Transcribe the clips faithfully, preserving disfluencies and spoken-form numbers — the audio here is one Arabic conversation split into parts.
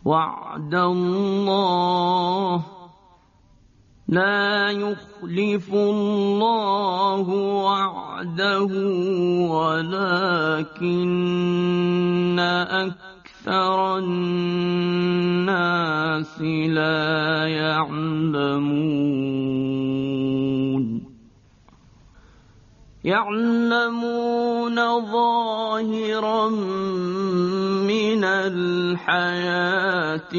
وعد الله لا يخلف الله وعده ولكن أكثر الناس لا يعلمون يعلمون ظاهرا من الحياة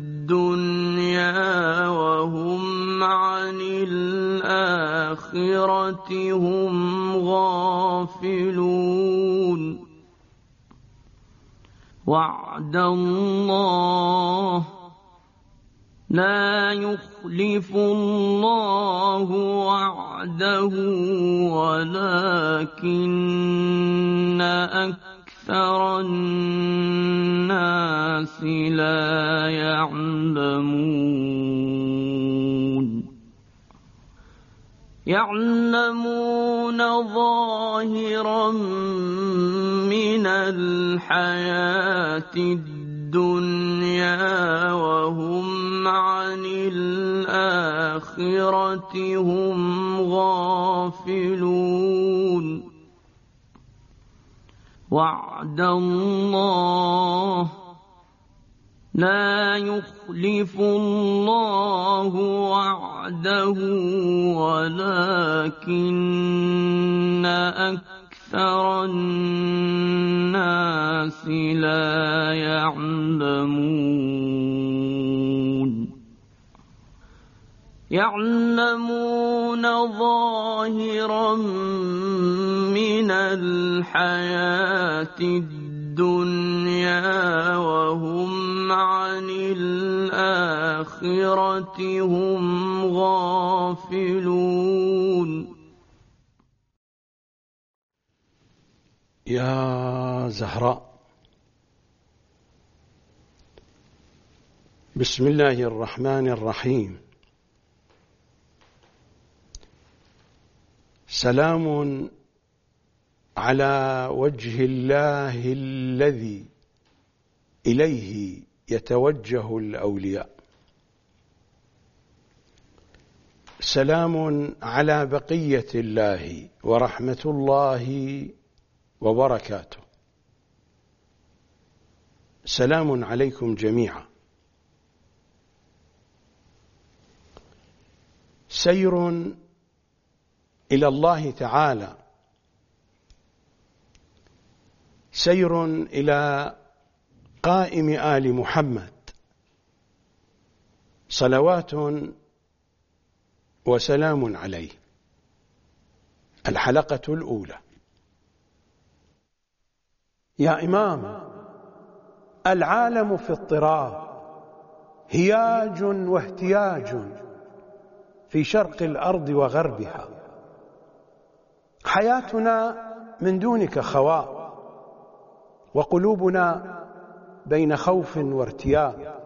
الدنيا وهم عن الآخرة هم غافلون وعد الله لا يخلف الله وعده ولكن أكثر الناس لا يعلمون يعلمون ظاهرا من الحياة الدنيا وهم عن الآخرة هم غافلون وعد الله لا يخلف الله وعده ولكن أكثر الناس لا يعلمون يعلمون ظاهرا من الحياة الدنيا وهم عن الآخرة هم غافلون. يا زهراء، بسم الله الرحمن الرحيم. سلام على وجه الله الذي إليه يتوجه الأولياء. سلام على بقية الله ورحمة الله وبركاته. سلام عليكم جميعا. سير إلى الله تعالى، سير إلى قائم آل محمد، صلوات وسلام عليه. الحلقة الأولى. يا إمام، العالم في اضطراب، هياج واهتياج في شرق الأرض وغربها. حياتنا من دونك خواء، وقلوبنا بين خوف وارتياب.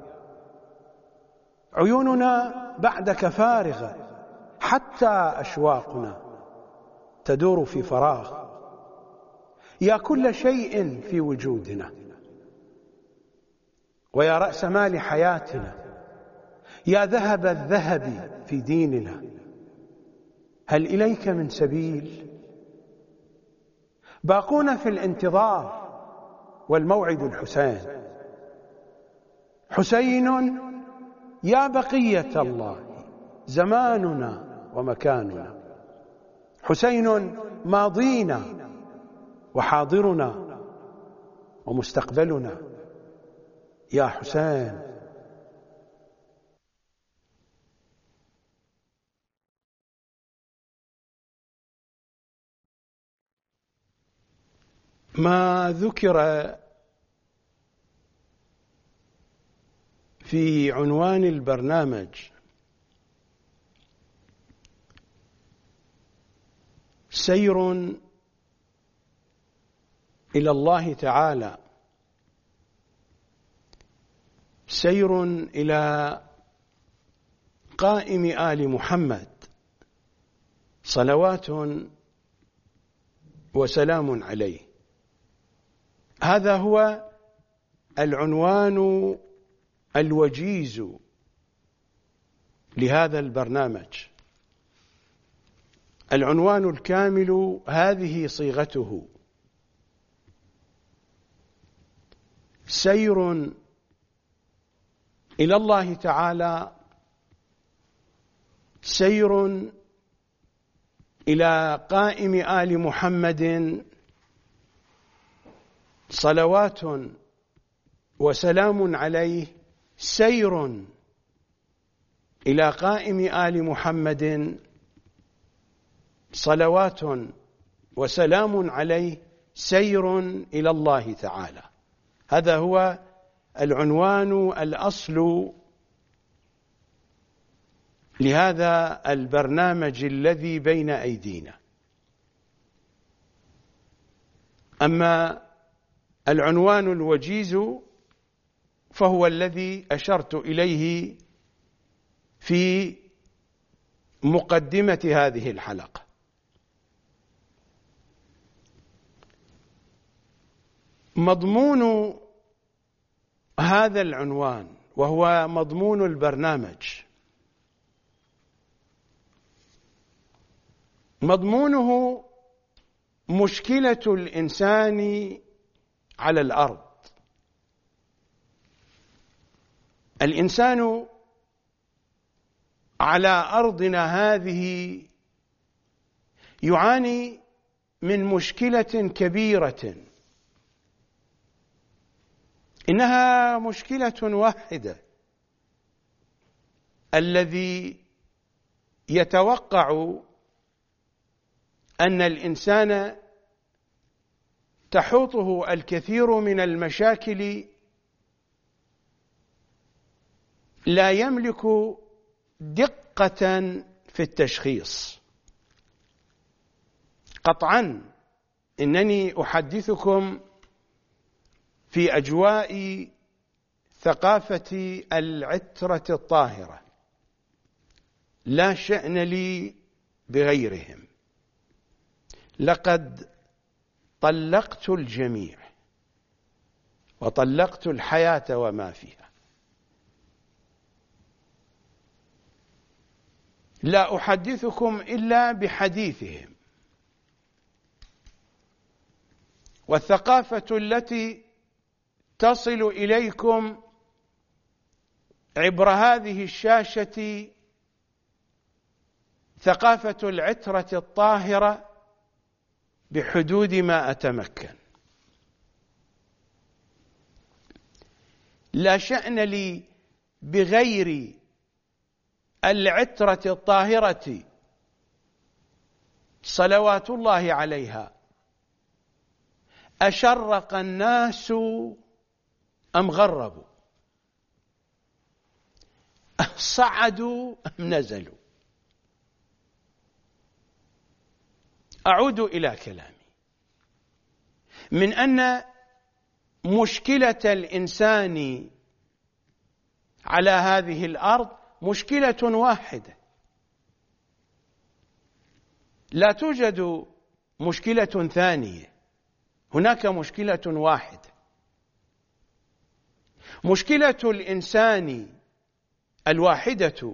عيوننا بعدك فارغة، حتى أشواقنا تدور في فراغ. يا كل شيء في وجودنا، ويا رأس مال حياتنا، يا ذهب الذهب في ديننا. هل إليك من سبيل؟ باقون في الانتظار، والموعد الحسين. حسين يا بقية الله، زماننا ومكاننا. حسين ماضينا وحاضرنا ومستقبلنا. يا حسين. ما ذكر في عنوان البرنامج سير إلى الله تعالى، سير إلى قائم آل محمد، صلوات وسلام عليه. هذا هو العنوان الوجيز لهذا البرنامج. العنوان الكامل هذه صيغته: سير إلى الله تعالى، سير إلى قائم آل محمد صلوات وسلام عليه، سير إلى قائم آل محمد صلوات وسلام عليه، سير إلى الله تعالى. هذا هو العنوان الأصل لهذا البرنامج الذي بين أيدينا. أما العنوان الوجيز فهو الذي أشرت إليه في مقدمة هذه الحلقة. مضمون هذا العنوان وهو مضمون البرنامج، مضمونه مشكلة الإنسان على الأرض. الإنسان على أرضنا هذه يعاني من مشكلة كبيرة، إنها مشكلة واحدة. الذي يتوقع أن الإنسان تحوطه الكثير من المشاكل لا يملك دقة في التشخيص. قطعا إنني أحدثكم في أجواء ثقافة العترة الطاهرة، لا شأن لي بغيرهم. لقد طلقت الجميع وطلقت الحياة وما فيها. لا أحدثكم إلا بحديثهم. والثقافة التي تصل إليكم عبر هذه الشاشة ثقافة العترة الطاهرة بحدود ما أتمكن. لا شأن لي بغير العترة الطاهرة صلوات الله عليها. أشرق الناس أم غربوا؟ صعدوا أم نزلوا؟ أعود إلى كلامي من أن مشكلة الإنسان على هذه الأرض مشكلة واحدة، لا توجد مشكلة ثانية، هناك مشكلة واحدة. مشكلة الإنسان الواحدة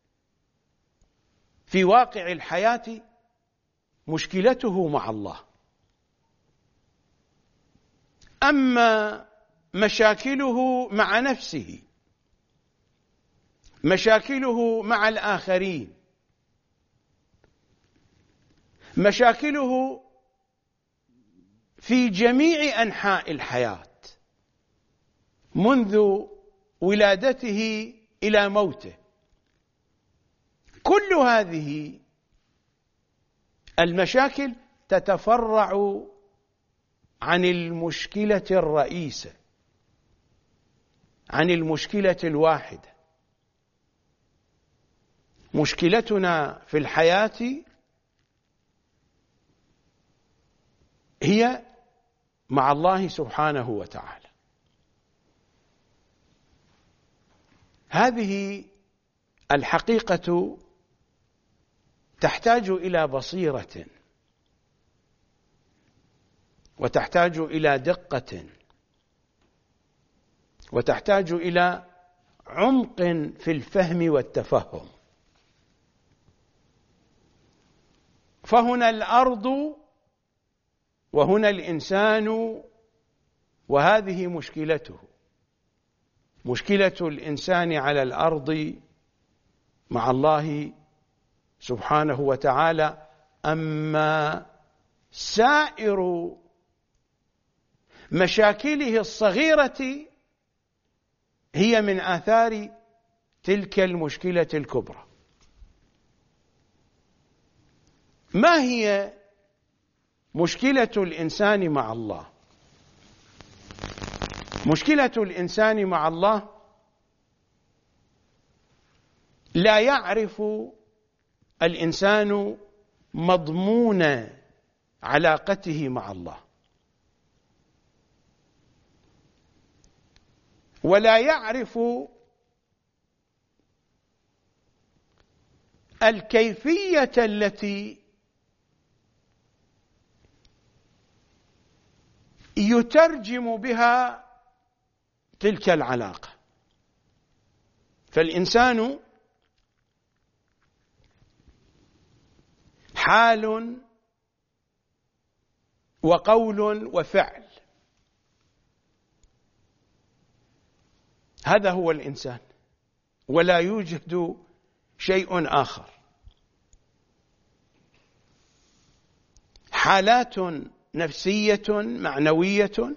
في واقع الحياة مشكلته مع الله. أما مشاكله مع نفسه، مشاكله مع الآخرين، مشاكله في جميع أنحاء الحياة منذ ولادته إلى موته، كل هذه المشاكل تتفرع عن المشكلة الرئيسة، عن المشكلة الواحدة. مشكلتنا في الحياة هي مع الله سبحانه وتعالى. هذه الحقيقة تحتاج إلى بصيرة، وتحتاج إلى دقة، وتحتاج إلى عمق في الفهم والتفهم. فهنا الأرض وهنا الإنسان، وهذه مشكلته، مشكلة الإنسان على الأرض مع الله سبحانه وتعالى. أما سائر مشاكله الصغيرة هي من آثار تلك المشكلة الكبرى. ما هي مشكلة الإنسان مع الله؟ مشكلة الإنسان مع الله لا يعرف الإنسان مضمون علاقته مع الله، ولا يعرف الكيفية التي يترجم بها تلك العلاقة. فالإنسان حال وقول وفعل، هذا هو الإنسان، ولا يوجد شيء آخر. حالات نفسية معنوية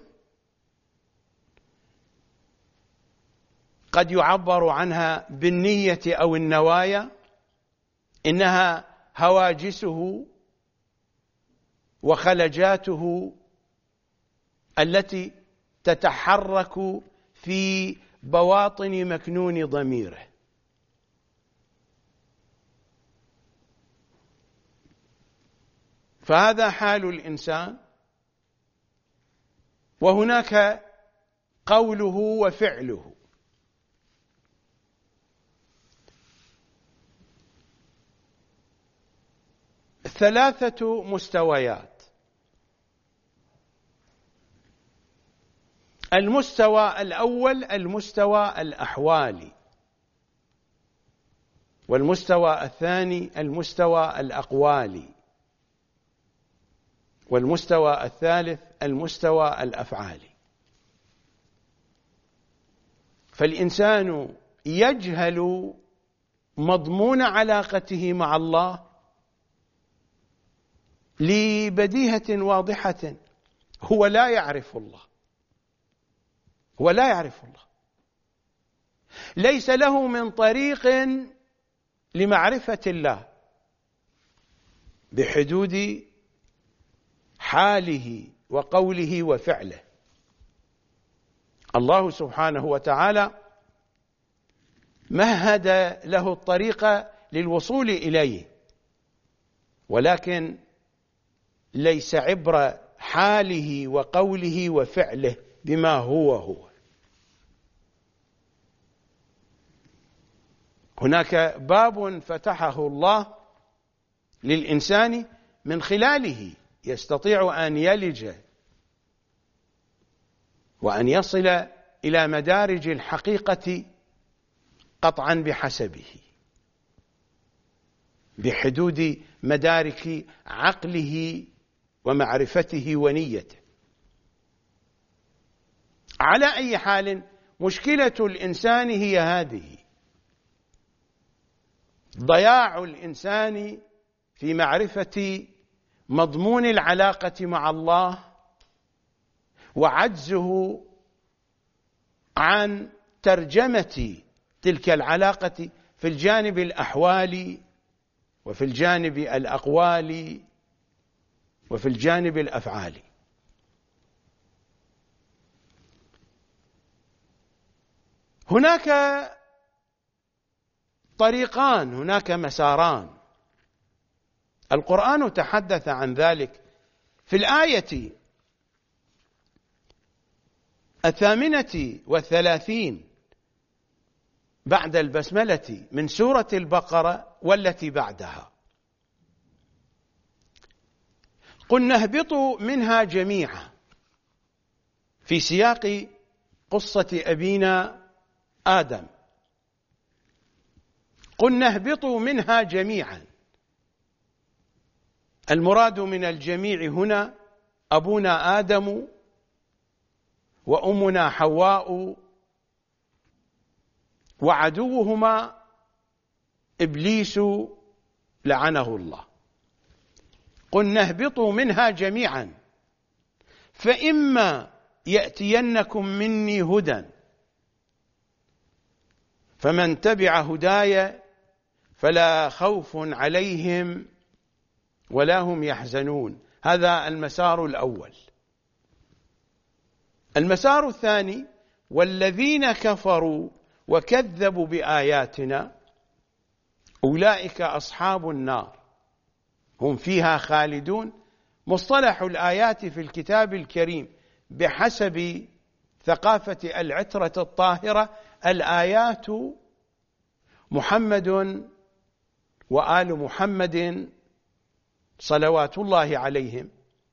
قد يعبر عنها بالنية أو النوايا، إنها هواجسه وخلجاته التي تتحرك في بواطن مكنون ضميره. فهذا حال الإنسان، وهناك قوله وفعله. ثلاثة مستويات: المستوى الأول المستوى الأحوالي، والمستوى الثاني المستوى الأقوالي، والمستوى الثالث المستوى الأفعالي. فالإنسان يجهل مضمون علاقته مع الله لبديهة واضحة: هو لا يعرف الله، هو لا يعرف الله، ليس له من طريق لمعرفة الله بحدود حاله وقوله وفعله. الله سبحانه وتعالى مهد له الطريق للوصول إليه، ولكن ليس عبر حاله وقوله وفعله بما هو هو. هناك باب فتحه الله للإنسان من خلاله يستطيع أن يلج وأن يصل إلى مدارج الحقيقة قطعا بحسبه، بحدود مدارك عقله ومعرفته ونيته. على أي حال، مشكلة الإنسان هي هذه: ضياع الإنسان في معرفة مضمون العلاقة مع الله، وعجزه عن ترجمة تلك العلاقة في الجانب الأحوالي وفي الجانب الأقوالي وفي الجانب الأفعالي. هناك طريقان، هناك مساران. القرآن تحدث عن ذلك في الآية الثامنة والثلاثين بعد البسملة من سورة البقرة والتي بعدها: قلنا اهبطوا منها جميعا، في سياق قصة أبينا آدم قلنا اهبطوا منها جميعا. المراد من الجميع هنا أبونا آدم وأمنا حواء وعدوهما إبليس لعنه الله. قلنا اهبطوا منها جميعا فإما يأتينكم مني هدى فمن تبع هداي فلا خوف عليهم ولا هم يحزنون. هذا المسار الأول. المسار الثاني: والذين كفروا وكذبوا بآياتنا أولئك أصحاب النار هم فيها خالدون. مصطلح الآيات في الكتاب الكريم بحسب ثقافة العترة الطاهرة: الآيات محمد وآل محمد صلوات الله عليهم،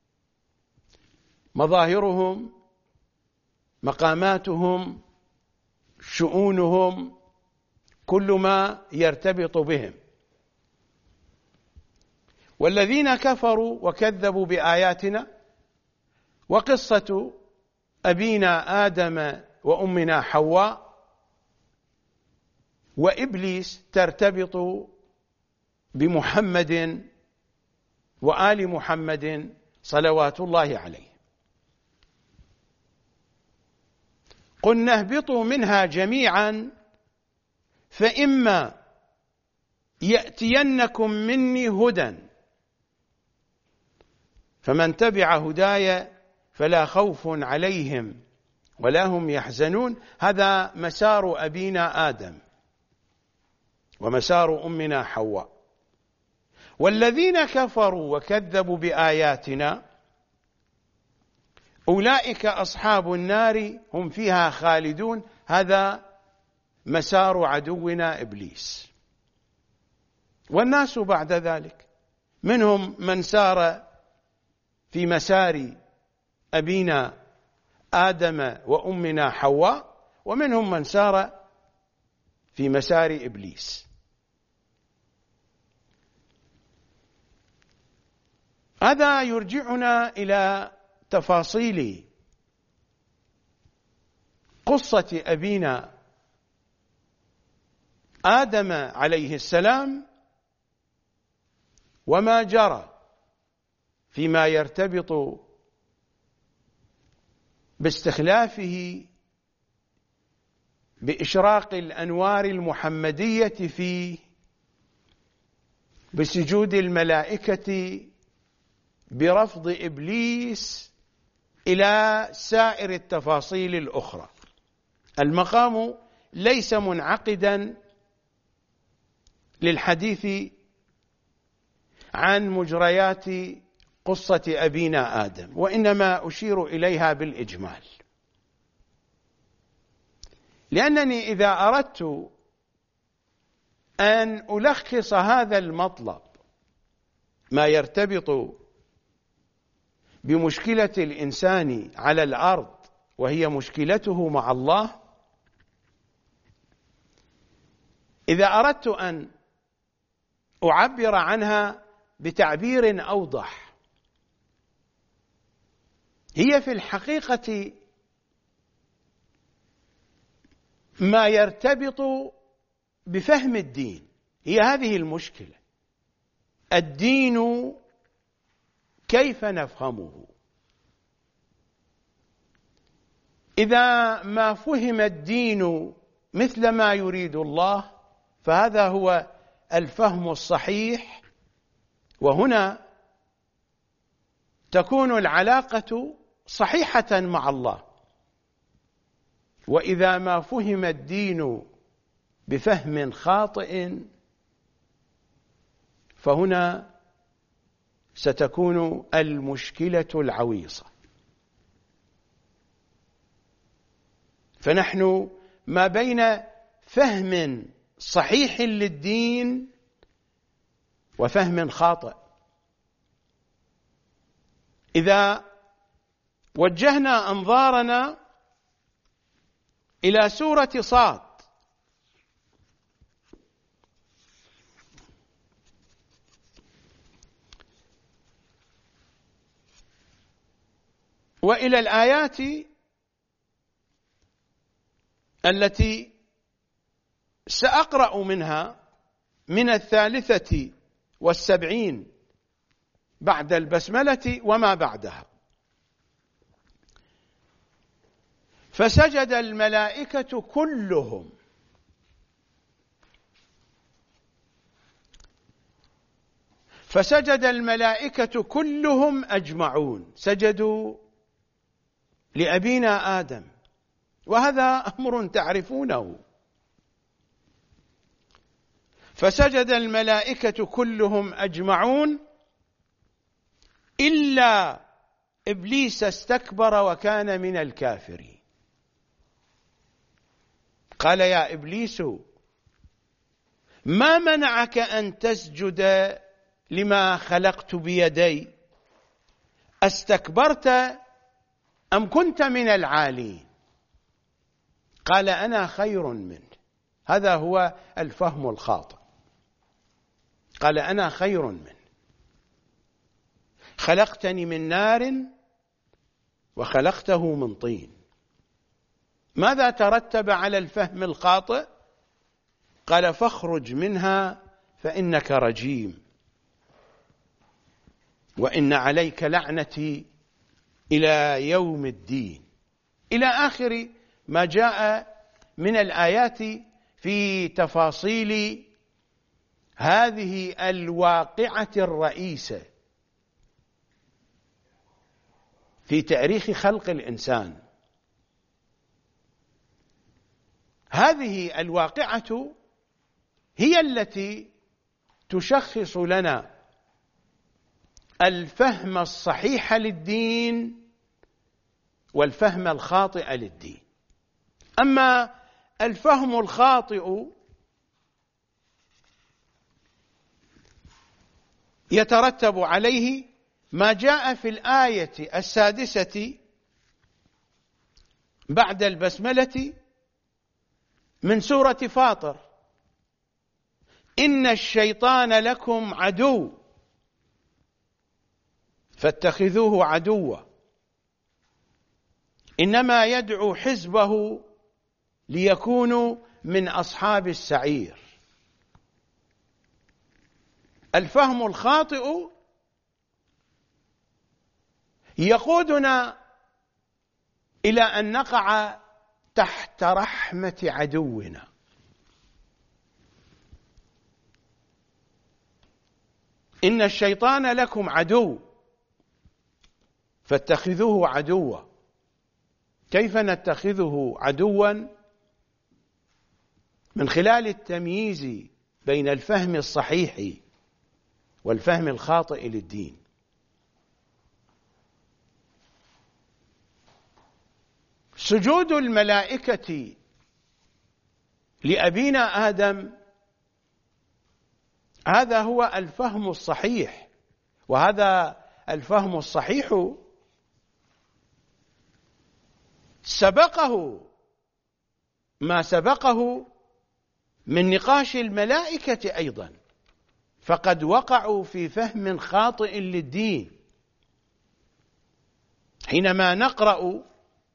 مظاهرهم، مقاماتهم، شؤونهم، كل ما يرتبط بهم. والذين كفروا وكذبوا بآياتنا وقصة أبينا آدم وأمنا حواء وإبليس ترتبط بمحمد وآل محمد صلوات الله عليه. قلنا اهبطوا منها جميعا فإما يأتينكم مني هدى فمن تبع هداي فلا خوف عليهم ولا هم يحزنون. هذا مسار أبينا آدم ومسار أمنا حواء. والذين كفروا وكذبوا بآياتنا أولئك أصحاب النار هم فيها خالدون. هذا مسار عدونا إبليس. والناس بعد ذلك منهم من سار في مسار أبينا آدم وأمنا حواء ومنهم من سار في مسار إبليس. هذا يرجعنا إلى تفاصيل قصة أبينا آدم عليه السلام وما جرى فيما يرتبط باستخلافه بإشراق الأنوار المحمدية فيه، بسجود الملائكة، برفض إبليس، إلى سائر التفاصيل الأخرى. المقام ليس منعقدا للحديث عن مجريات قصة أبينا آدم، وإنما أشير إليها بالإجمال، لأنني إذا أردت أن ألخص هذا المطلب ما يرتبط بمشكلة الإنسان على الأرض وهي مشكلته مع الله، إذا أردت أن أعبر عنها بتعبير أوضح، هي في الحقيقة ما يرتبط بفهم الدين. هي هذه المشكلة، الدين كيف نفهمه؟ إذا ما فهم الدين مثل ما يريد الله فهذا هو الفهم الصحيح، وهنا تكون العلاقة صحيحة مع الله. وإذا ما فهم الدين بفهم خاطئ فهنا ستكون المشكلة العويصة. فنحن ما بين فهم صحيح للدين وفهم خاطئ. إذا وجهنا أنظارنا إلى سورة صاد وإلى الآيات التي سأقرأ منها من الثالثة والسبعين بعد البسملة وما بعدها. فسجد الملائكة كلهم فسجد الملائكة كلهم أجمعون، سجدوا لأبينا آدم، وهذا أمر تعرفونه. فسجد الملائكة كلهم أجمعون إلا إبليس استكبر وكان من الكافرين. قال يا إبليس ما منعك أن تسجد لما خلقت بيدي؟ استكبرت أم كنت من العالين؟ قال أنا خير منه. هذا هو الفهم الخاطئ. قال أنا خير منه، خلقتني من نار وخلقته من طين. ماذا ترتب على الفهم الخاطئ؟ قال فاخرج منها فإنك رجيم وإن عليك لعنتي إلى يوم الدين، إلى آخر ما جاء من الآيات في تفاصيل هذه الواقعة الرئيسة في تاريخ خلق الإنسان. هذه الواقعة هي التي تشخص لنا الفهم الصحيح للدين والفهم الخاطئ للدين. أما الفهم الخاطئ يترتب عليه ما جاء في الآية السادسة بعد البسملة من سورة فاطر: إن الشيطان لكم عدو فاتخذوه عدوا إنما يدعو حزبه ليكونوا من أصحاب السعير. الفهم الخاطئ يقودنا إلى أن نقع تحت رحمة عدونا. إن الشيطان لكم عدو فاتخذوه عدوا. كيف نتخذه عدوا؟ من خلال التمييز بين الفهم الصحيح والفهم الخاطئ للدين. سجود الملائكة لأبينا آدم هذا هو الفهم الصحيح، وهذا الفهم الصحيح سبقه ما سبقه من نقاش الملائكة أيضا، فقد وقعوا في فهم خاطئ للدين. حينما نقرأ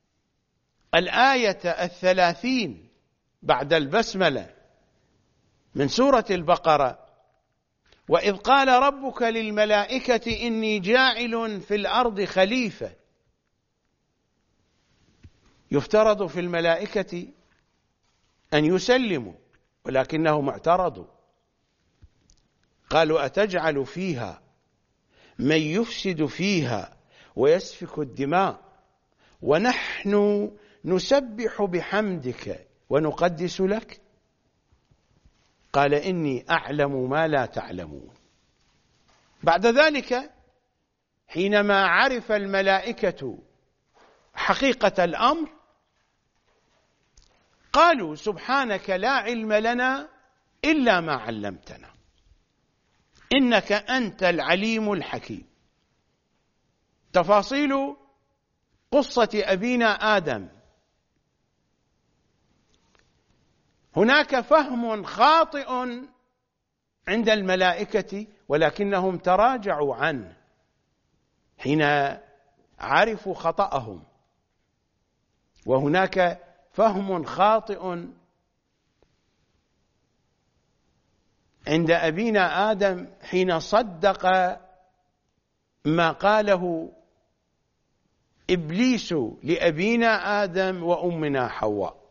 الآية الثلاثين بعد البسملة من سورة البقرة: وإذ قال ربك للملائكة إني جاعل في الأرض خليفة، يفترض في الملائكة أن يسلموا، ولكنهم اعترضوا، قالوا أتجعل فيها من يفسد فيها ويسفك الدماء ونحن نسبح بحمدك ونقدس لك؟ قال إني أعلم ما لا تعلمون. بعد ذلك حينما عرف الملائكة حقيقة الأمر قالوا سبحانك لا علم لنا إلا ما علمتنا إنك أنت العليم الحكيم. تفاصيل قصة أبينا آدم: هناك فهم خاطئ عند الملائكة ولكنهم تراجعوا عنه حين عرفوا خطأهم، وهناك فهم خاطئ عند أبينا آدم حين صدق ما قاله إبليس لأبينا آدم وأمنا حواء.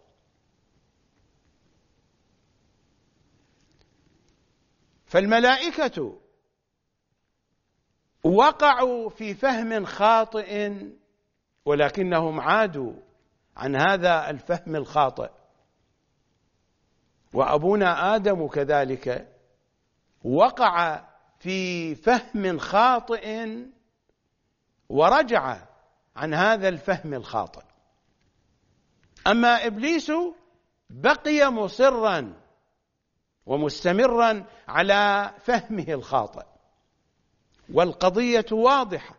فالملائكة وقعوا في فهم خاطئ، ولكنهم عادوا عن هذا الفهم الخاطئ، وأبونا آدم كذلك وقع في فهم خاطئ ورجع عن هذا الفهم الخاطئ. أما إبليس بقي مصرا ومستمرا على فهمه الخاطئ، والقضية واضحة.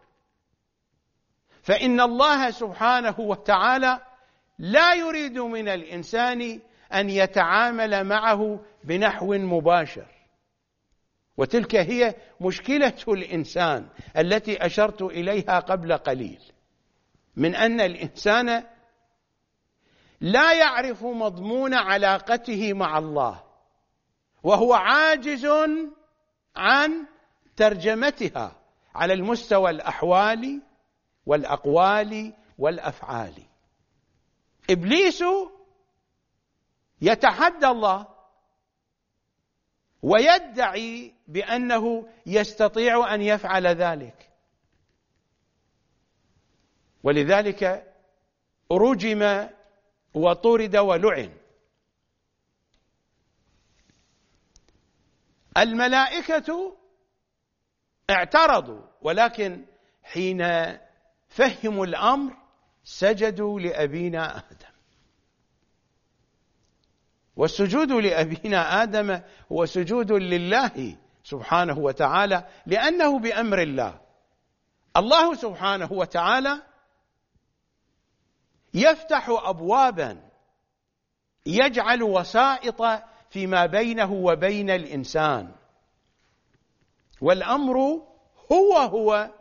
فإن الله سبحانه وتعالى لا يريد من الإنسان أن يتعامل معه بنحو مباشر، وتلك هي مشكلة الإنسان التي أشرت إليها قبل قليل، من أن الإنسان لا يعرف مضمون علاقته مع الله، وهو عاجز عن ترجمتها على المستوى الأحوال والأقوال والأفعال. إبليس يتحدى الله ويدعي بأنه يستطيع أن يفعل ذلك، ولذلك رجم وطرد ولعن. الملائكة اعترضوا، ولكن حين فهموا الأمر سجدوا لأبينا آدم. والسجود لأبينا آدم هو سجود لله سبحانه وتعالى، لأنه بأمر الله. الله سبحانه وتعالى يفتح أبوابا يجعل وسائط فيما بينه وبين الإنسان، والأمر هو هو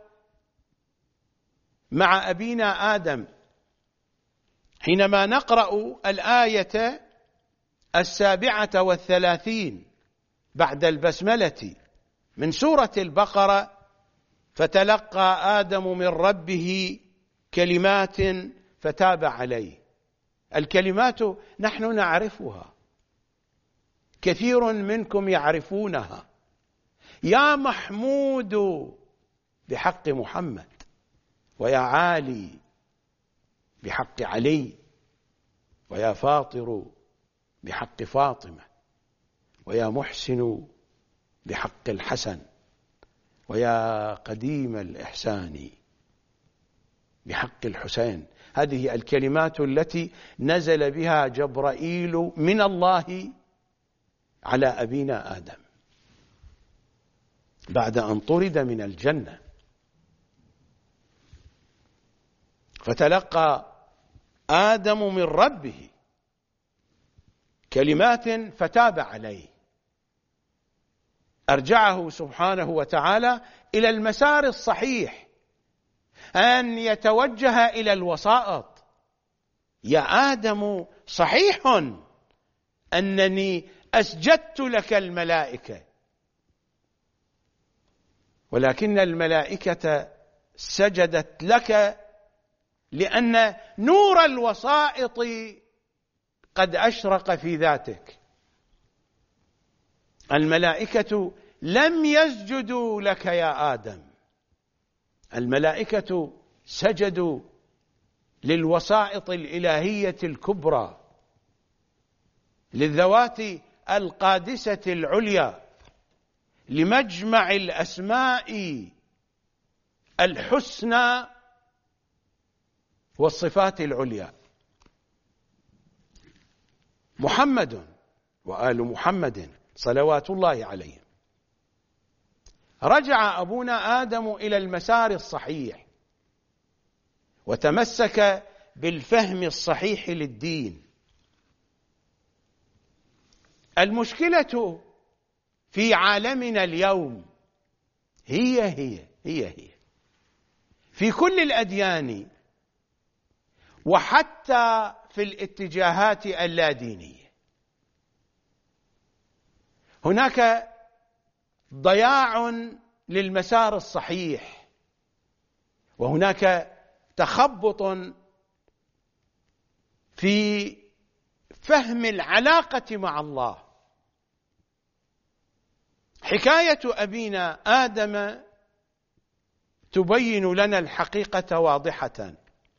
مع أبينا آدم. حينما نقرأ الآية السابعة والثلاثين بعد البسملة من سورة البقرة: فتلقى آدم من ربه كلمات فتاب عليه. الكلمات نحن نعرفها، كثير منكم يعرفونها: يا محمود بحق محمد، ويا عالي بحق علي، ويا فاطر بحق فاطمة، ويا محسن بحق الحسن، ويا قديم الإحسان بحق الحسين. هذه الكلمات التي نزل بها جبرائيل من الله على أبينا آدم بعد أن طرد من الجنة. فتلقى آدم من ربه كلمات فتاب عليه، أرجعه سبحانه وتعالى إلى المسار الصحيح، أن يتوجه إلى الوسائط. يا آدم صحيح أنني أسجدت لك الملائكة، ولكن الملائكة سجدت لك لأن نور الوسائط قد أشرق في ذاتك. الملائكة لم يسجدوا لك يا آدم، الملائكة سجدوا للوسائط الإلهية الكبرى، للذوات القادسة العليا، لمجمع الأسماء الحسنى والصفات العليا. محمد وآل محمد صلوات الله عليهم. رجع أبونا آدم إلى المسار الصحيح وتمسك بالفهم الصحيح للدين. المشكلة في عالمنا اليوم هي هي هي هي في كل الأديان وحتى في الاتجاهات اللادينية. هناك ضياع للمسار الصحيح، وهناك تخبط في فهم العلاقة مع الله. حكاية أبينا آدم تبين لنا الحقيقة واضحة،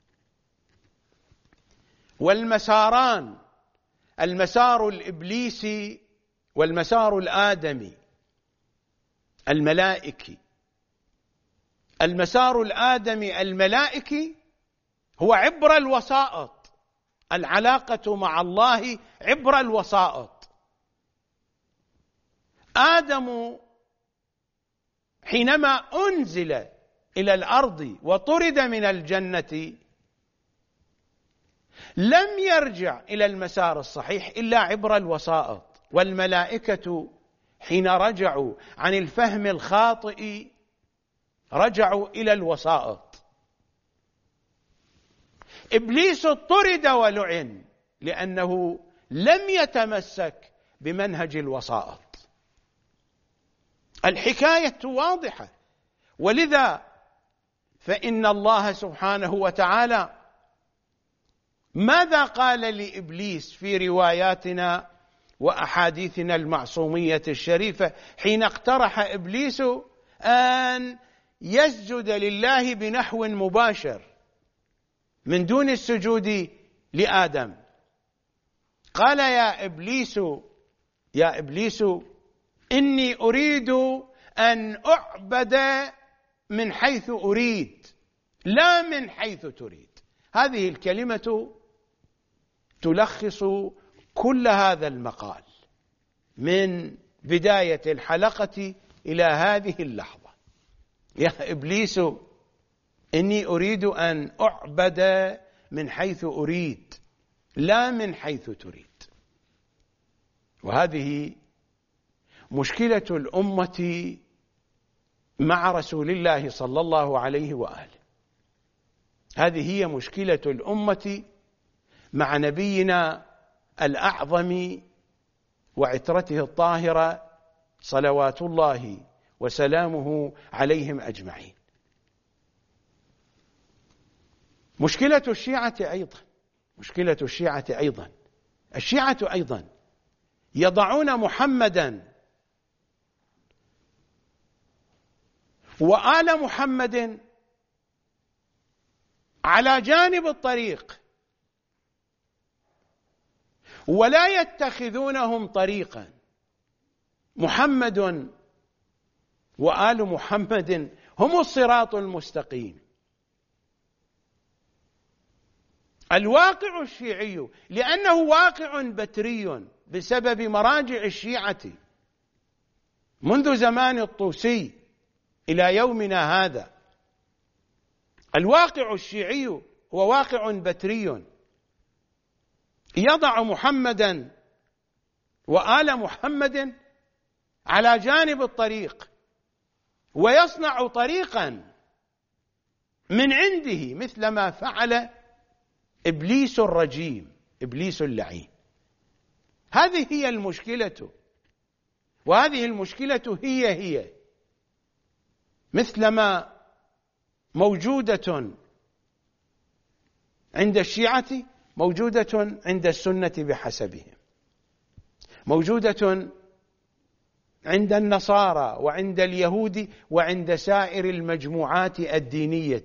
والمساران، المسار الإبليسي والمسار الآدمي الملائكي، المسار الآدمي الملائكي هو عبر الوسائط، العلاقة مع الله عبر الوسائط. آدم حينما أنزل إلى الأرض وطرد من الجنة لم يرجع إلى المسار الصحيح إلا عبر الوسائط، والملائكة حين رجعوا عن الفهم الخاطئ رجعوا إلى الوسائط. إبليس طرد ولعن لأنه لم يتمسك بمنهج الوسائط. الحكاية واضحة، ولذا فإن الله سبحانه وتعالى ماذا قال لإبليس في رواياتنا وأحاديثنا المعصومية الشريفة حين اقترح إبليس أن يسجد لله بنحو مباشر من دون السجود لآدم؟ قال يا إبليس يا إبليس إني أريد أن أعبد من حيث أريد لا من حيث تريد. هذه الكلمة تلخص كل هذا المقال من بداية الحلقة إلى هذه اللحظة. يا إبليس إني أريد أن أعبد من حيث أريد لا من حيث تريد. وهذه مشكلة الأمة مع رسول الله صلى الله عليه وآله، هذه هي مشكلة الأمة مع نبينا الأعظم وعترته الطاهرة صلوات الله وسلامه عليهم أجمعين. مشكلة الشيعة أيضا مشكلة الشيعة أيضا الشيعة أيضا يضعون محمدا وآل محمد على جانب الطريق ولا يتخذونهم طريقا. محمد وآل محمد هم الصراط المستقيم. الواقع الشيعي لأنه واقع بتري بسبب مراجع الشيعة منذ زمان الطوسي إلى يومنا هذا. الواقع الشيعي هو واقع بتري يضع محمدا وآل محمد على جانب الطريق ويصنع طريقا من عنده مثل ما فعل إبليس الرجيم إبليس اللعين. هذه هي المشكلة، وهذه المشكلة هي هي مثلما موجودة عند الشيعة موجودة عند السنة بحسبهم، موجودة عند النصارى وعند اليهود وعند سائر المجموعات الدينية.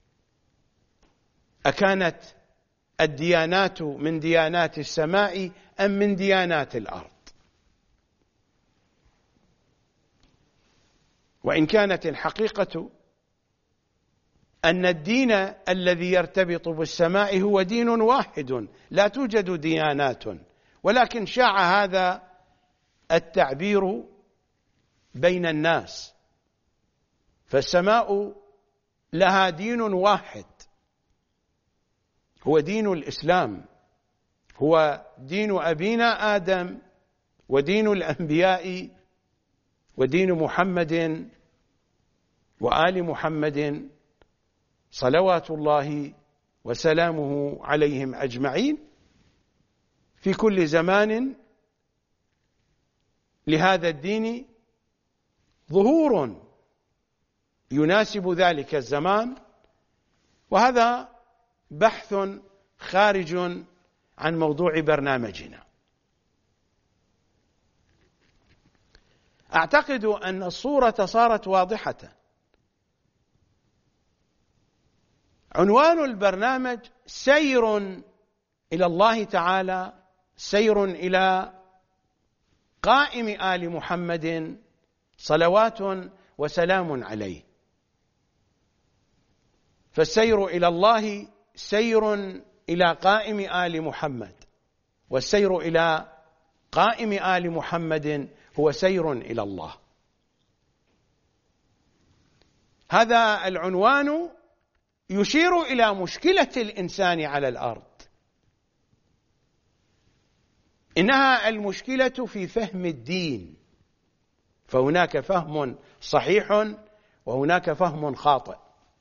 أكانت الديانات من ديانات السماء أم من ديانات الأرض؟ وإن كانت الحقيقة أن الدين الذي يرتبط بالسماء هو دين واحد لا توجد ديانات، ولكن شاع هذا التعبير بين الناس، فالسماء لها دين واحد هو دين الإسلام، هو دين أبينا آدم ودين الأنبياء ودين محمد وآل محمد صلوات الله وسلامه عليهم أجمعين في كل زمان لهذا الدين ظهور يناسب ذلك الزمان، وهذا بحث خارج عن موضوع برنامجنا. أعتقد أن الصورة صارت واضحة. عنوان البرنامج سير إلى الله تعالى، سير إلى قائم آل محمد صلوات وسلام عليه. فالسير إلى الله سير إلى قائم آل محمد، والسير إلى قائم آل محمد هو سير إلى الله. هذا العنوان يشير إلى مشكلة الإنسان على الأرض، إنها المشكلة في فهم الدين، فهناك فهم صحيح وهناك فهم خاطئ.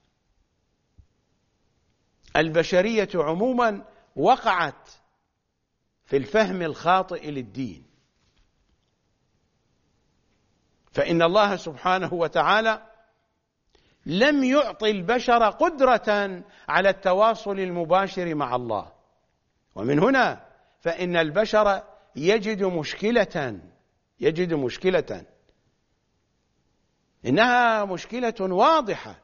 البشرية عموما وقعت في الفهم الخاطئ للدين، فإن الله سبحانه وتعالى لم يعطي البشر قدرة على التواصل المباشر مع الله، ومن هنا فإن البشر يجد مشكلة يجد مشكلة إنها مشكلة واضحة.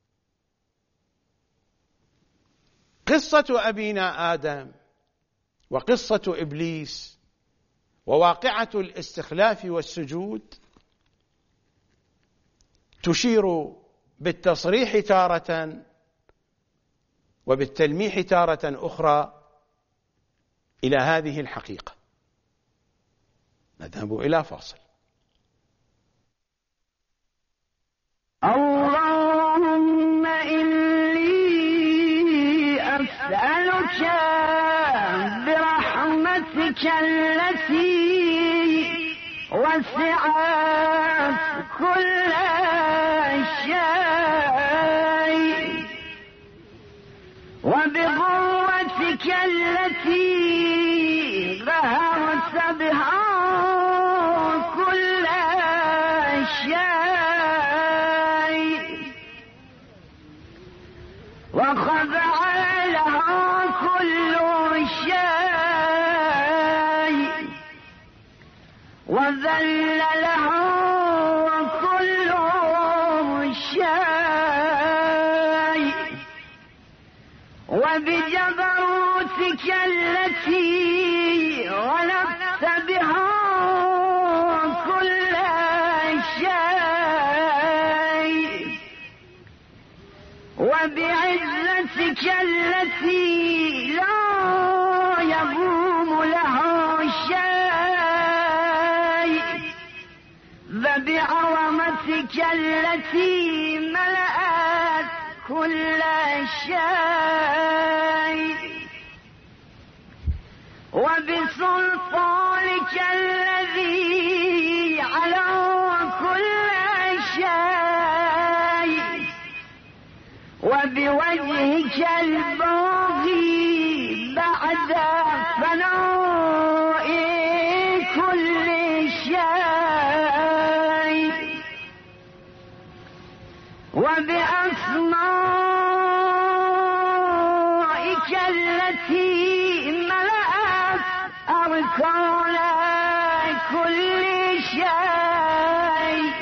قصة أبينا آدم وقصة إبليس وواقعة الاستخلاف والسجود تشير بالتصريح تارة وبالتلميح تارة أخرى إلى هذه الحقيقة. نذهب إلى فاصل. اللهم إني أسألك برحمتك التي وسعت كل شيء وبقوتك التي ظهرت بها كل شيء وخضع لها كل شيء وذل لها كل شيء وبجبروتك التي غلبت بها كل شيء وبعزتك التي لا يقوم لها شيء وبعظمتك التي ملأت كل شيء وبسلطانك الذي على كل شيء وبوجهك الباغي بعد فناء كل شيء وبأسمائك التي ملأت أركان كل شيء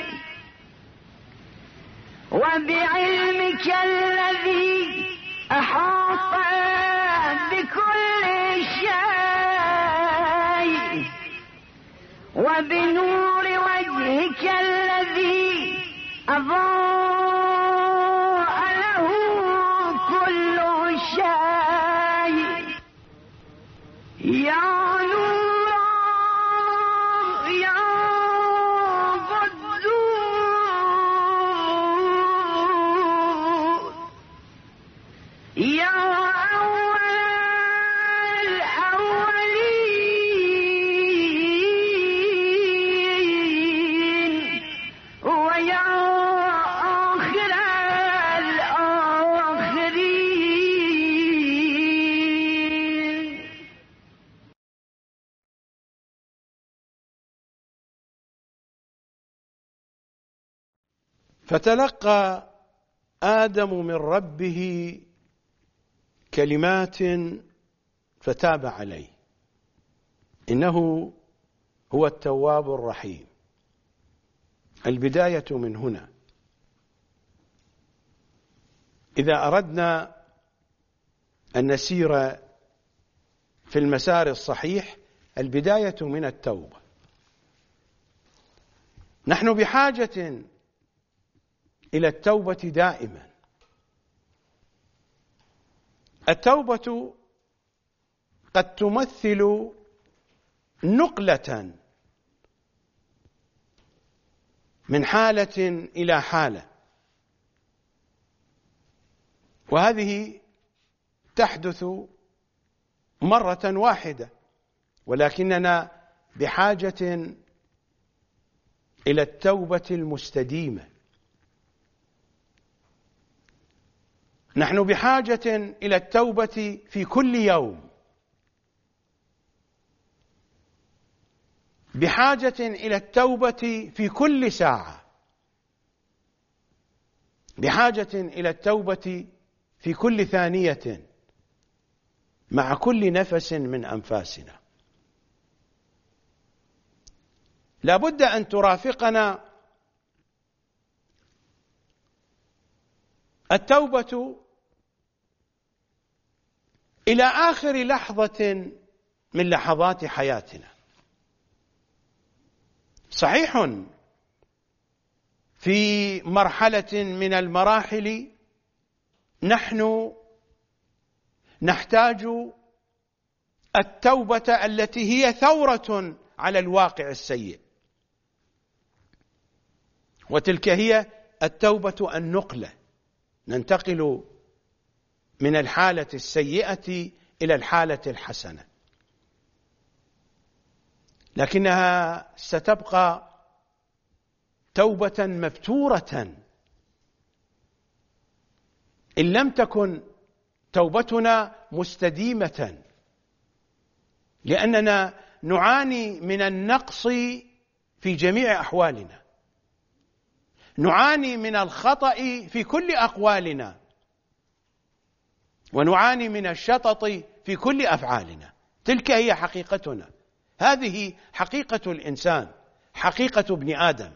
وبعلمك الذي أحاط بكل شيء وبنور وجهك الذي أضاء له كل شيء يا نور يا قدوس يا أول الأولين ويا فتلقى آدم من ربه كلمات فتاب عليه إنه هو التواب الرحيم. البداية من هنا. إذا أردنا أن نسير في المسار الصحيح البداية من التوبة. نحن بحاجة إلى التوبة دائما. التوبة قد تمثل نقلة من حالة إلى حالة، وهذه تحدث مرة واحدة، ولكننا بحاجة إلى التوبة المستديمة. نحن بحاجة إلى التوبة في كل يوم، بحاجة إلى التوبة في كل ساعة، بحاجة إلى التوبة في كل ثانية، مع كل نفس من أنفاسنا. لا بد أن ترافقنا التوبة إلى آخر لحظة من لحظات حياتنا. صحيح في مرحلة من المراحل نحن نحتاج التوبة التي هي ثورة على الواقع السيء، وتلك هي التوبة النقلة، ننتقل من الحالة السيئة إلى الحالة الحسنة، لكنها ستبقى توبة مبتورة إن لم تكن توبتنا مستديمة، لأننا نعاني من النقص في جميع أحوالنا، نعاني من الخطأ في كل أقوالنا، ونعاني من الشطط في كل أفعالنا. تلك هي حقيقتنا، هذه حقيقة الإنسان، حقيقة ابن آدم.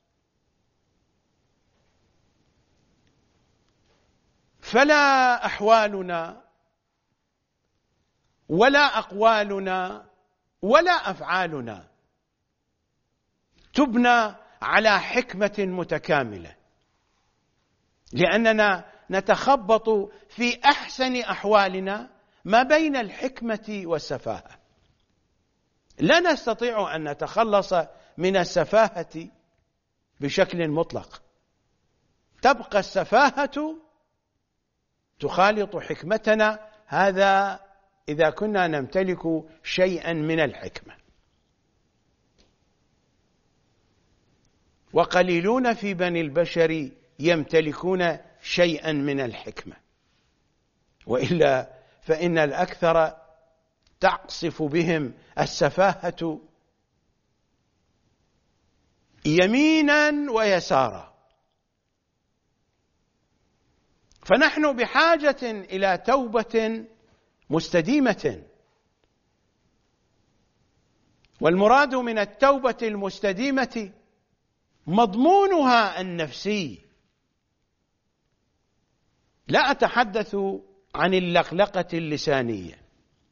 فلا أحوالنا ولا أقوالنا ولا أفعالنا تبنى على حكمة متكاملة، لأننا نتخبط في أحسن أحوالنا ما بين الحكمة والسفاهة. لا نستطيع أن نتخلص من السفاهة بشكل مطلق، تبقى السفاهة تخالط حكمتنا، هذا إذا كنا نمتلك شيئا من الحكمة. وقليلون في بني البشر يمتلكون شيئا من الحكمة، وإلا فإن الأكثر تعصف بهم السفاهة يمينا ويسارا. فنحن بحاجة إلى توبة مستديمة، والمراد من التوبة المستديمة مضمونها النفسي. لا أتحدث عن اللقلقة اللسانية.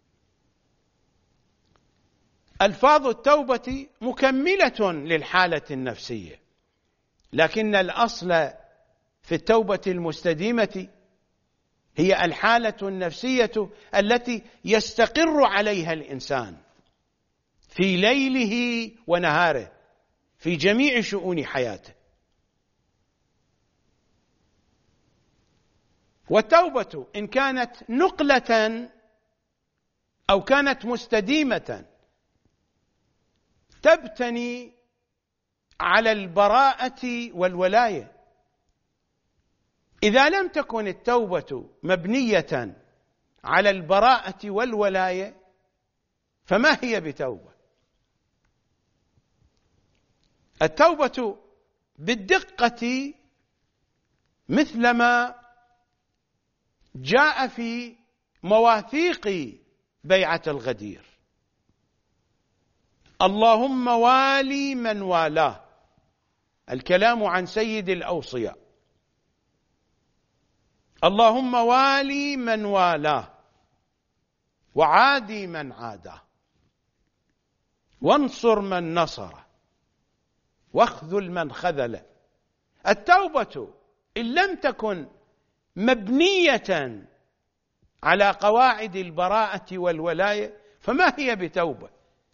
ألفاظ التوبة مكملة للحالة النفسية، لكن الأصل في التوبة المستديمة هي الحالة النفسية التي يستقر عليها الإنسان في ليله ونهاره في جميع شؤون حياته. والتوبة إن كانت نقلة أو كانت مستديمة تبتني على البراءة والولاية. إذا لم تكن التوبة مبنية على البراءة والولاية فما هي بتوبة؟ التوبة بالدقة مثلما جاء في مواثيق بيعة الغدير: اللهم والي من والاه، الكلام عن سيد الأوصياء، اللهم والي من والاه وعادي من عاداه وانصر من نصره واخذل من خذله. التوبة إن لم تكن مبنية على قواعد البراءة والولاية فما هي بتوبة؟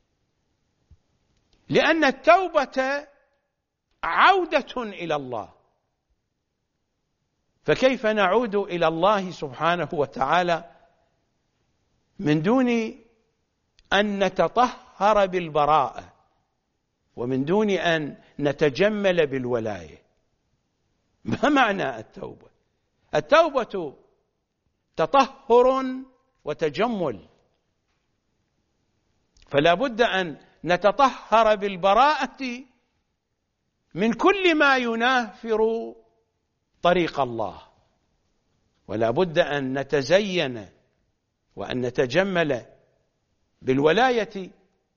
لأن التوبة عودة إلى الله، فكيف نعود إلى الله سبحانه وتعالى من دون أن نتطهر بالبراءة ومن دون أن نتجمل بالولاية؟ ما معنى التوبة؟ التوبة تطهر وتجمل، فلا بد أن نتطهر بالبراءة من كل ما ينافر طريق الله، ولا بد أن نتزين وأن نتجمل بالولاية.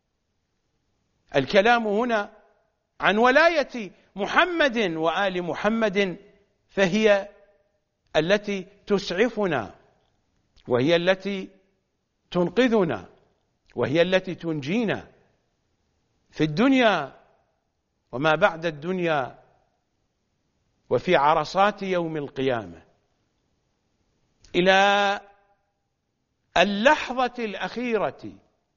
الكلام هنا عن ولاية محمد وآل محمد، فهي التي تسعفنا وهي التي تنقذنا وهي التي تنجينا في الدنيا وما بعد الدنيا وفي عرصات يوم القيامة، إلى اللحظة الأخيرة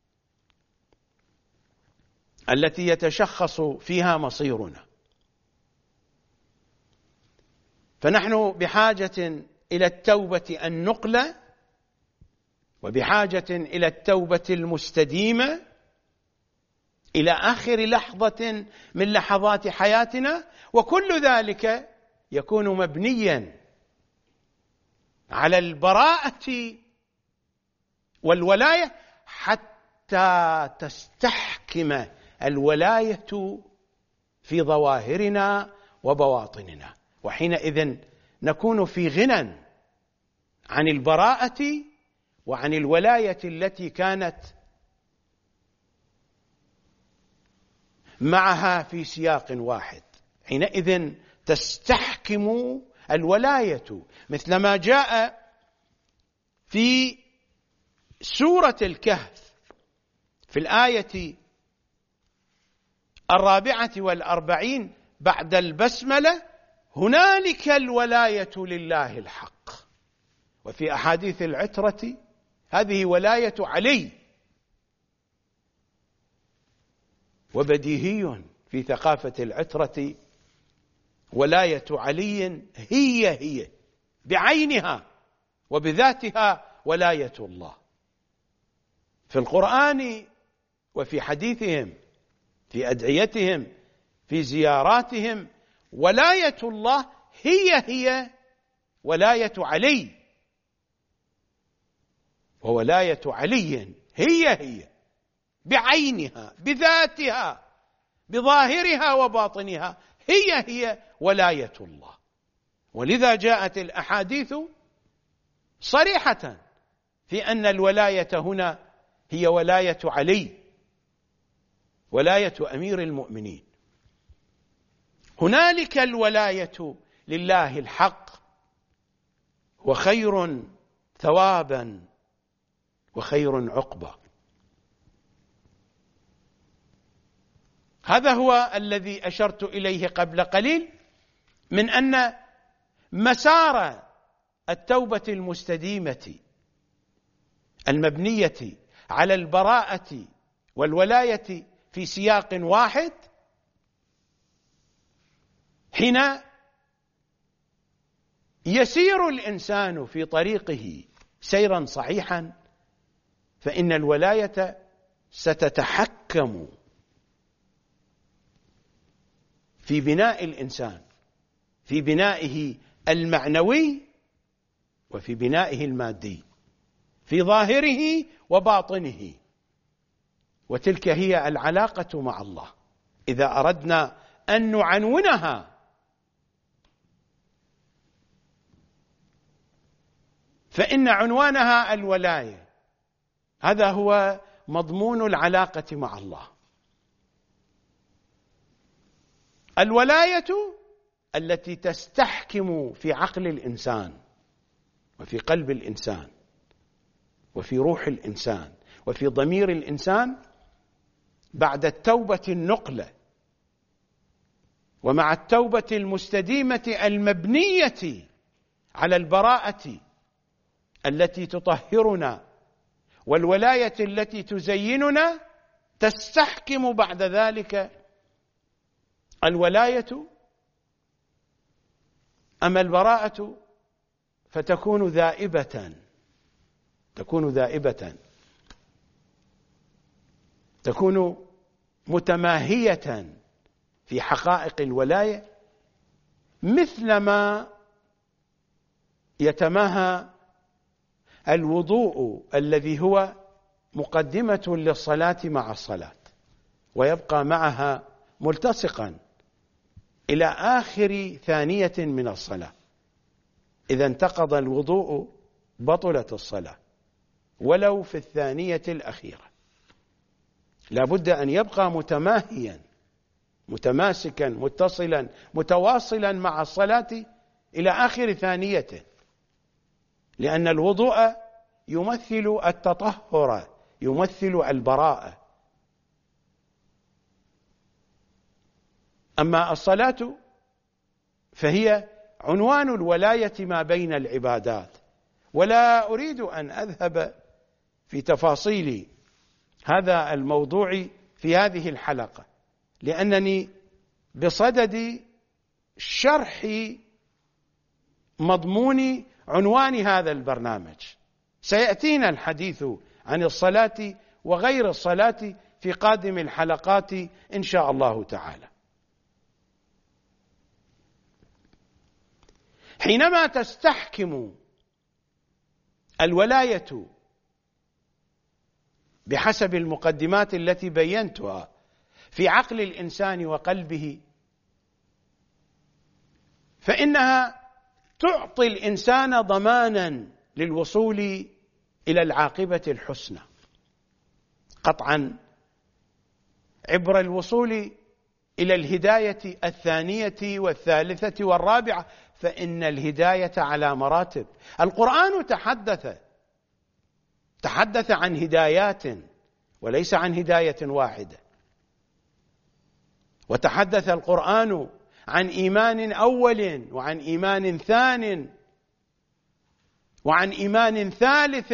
التي يتشخص فيها مصيرنا. فنحن بحاجة إلى التوبة النقلة، وبحاجة إلى التوبة المستديمة إلى آخر لحظة من لحظات حياتنا، وكل ذلك يكون مبنيا على البراءة والولاية حتى تستحكم الولاية في ظواهرنا وبواطننا، وحينئذ نكون في غنى عن البراءة وعن الولاية التي كانت معها في سياق واحد. حينئذ تستحكم الولاية، مثلما جاء في سورة الكهف في الآية الرابعة والأربعين بعد البسملة: هنالك الولاية لله الحق. وفي أحاديث العترة: هذه ولاية علي. وبديهي في ثقافة العترة ولاية علي هي هي بعينها وبذاتها ولاية الله. في القرآن وفي حديثهم، في أدعيتهم، في زياراتهم، ولاية الله هي هي ولاية علي، وولاية علي هي هي بعينها بذاتها بظاهرها وباطنها هي هي ولاية الله. ولذا جاءت الأحاديث صريحة في أن الولاية هنا هي ولاية علي، ولاية أمير المؤمنين. هنالك الولاية لله الحق، وخير ثوابا وخير عقبا. هذا هو الذي أشرت إليه قبل قليل من أن مسار التوبة المستديمة المبنية على البراءة والولاية في سياق واحد، حين يسير الإنسان في طريقه سيرا صحيحا فإن الولاية ستتحكم في بناء الإنسان، في بنائه المعنوي وفي بنائه المادي، في ظاهره وباطنه. وتلك هي العلاقة مع الله إذا أردنا أن نعنونها فإن عنوانها الولاية. هذا هو مضمون العلاقة مع الله. الولاية التي تستحكم في عقل الإنسان وفي قلب الإنسان وفي روح الإنسان وفي ضمير الإنسان بعد التوبة النقلة، ومع التوبة المستديمة المبنية على البراءة التي تطهرنا والولاية التي تزيننا، تستحكم بعد ذلك الولاية. أما البراءة فتكون ذائبة، تكون ذائبة، تكون متماهية في حقائق الولاية، مثلما يتماهى الوضوء الذي هو مقدمة للصلاة مع الصلاة ويبقى معها ملتصقا إلى آخر ثانية من الصلاة. إذا انتقض الوضوء بطلت الصلاة ولو في الثانية الأخيرة. لا بد أن يبقى متماهيا متماسكا متصلا متواصلا مع الصلاة إلى آخر ثانية، لأن الوضوء يمثل التطهر، يمثل البراءة. أما الصلاة فهي عنوان الولاية ما بين العبادات. ولا أريد أن أذهب في تفاصيل هذا الموضوع في هذه الحلقة، لأنني بصدد شرح مضمون عنوان هذا البرنامج. سيأتينا الحديث عن الصلاة وغير الصلاة في قادم الحلقات إن شاء الله تعالى. حينما تستحكم الولاية بحسب المقدمات التي بينتها في عقل الإنسان وقلبه، فإنها تعطي الإنسان ضمانا للوصول إلى العاقبة الحسنى قطعا، عبر الوصول إلى الهداية الثانية والثالثة والرابعة، فإن الهداية على مراتب. القرآن تحدث تحدث عن هدايات وليس عن هداية واحدة، وتحدث القرآن عن إيمان أول وعن إيمان ثان وعن إيمان ثالث،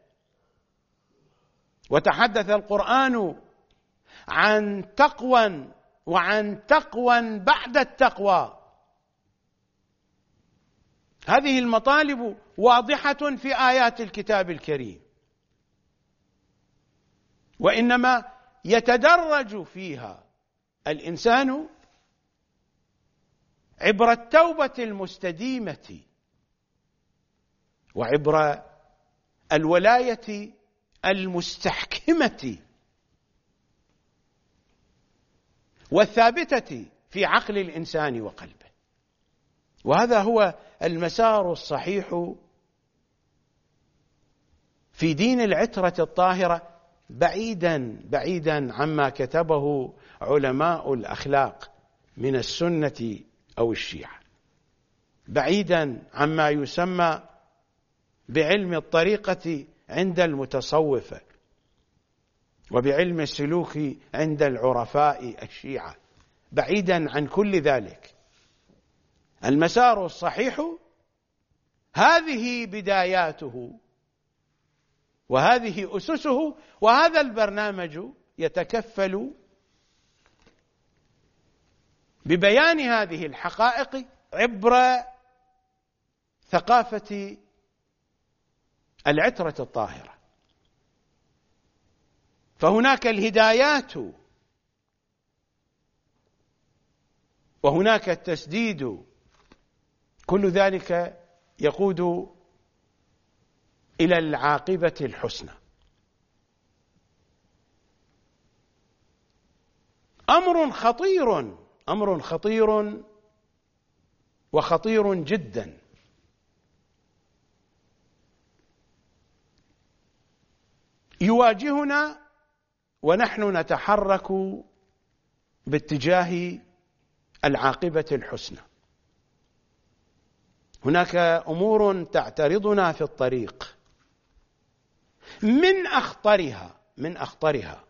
وتحدث القرآن عن تقوى وعن تقوى بعد التقوى. هذه المطالب واضحة في آيات الكتاب الكريم، وإنما يتدرج فيها الإنسان عبر التوبة المستديمة وعبر الولاية المستحكمة والثابتة في عقل الإنسان وقلبه. وهذا هو المسار الصحيح في دين العترة الطاهرة، بعيدا بعيدا عما كتبه علماء الأخلاق من السنة أو الشيعة، بعيدا عما يسمى بعلم الطريقة عند المتصوفة وبعلم السلوك عند العرفاء الشيعة، بعيدا عن كل ذلك. المسار الصحيح هذه بداياته وهذه أسسه، وهذا البرنامج يتكفل ببيان هذه الحقائق عبر ثقافة العترة الطاهرة. فهناك الهدايات وهناك التسديد، كل ذلك يقود إلى العاقبة الحسنى. أمر خطير أمر خطير وخطير جدا يواجهنا ونحن نتحرك باتجاه العاقبة الحسنى. هناك أمور تعترضنا في الطريق، من أخطرها من أخطرها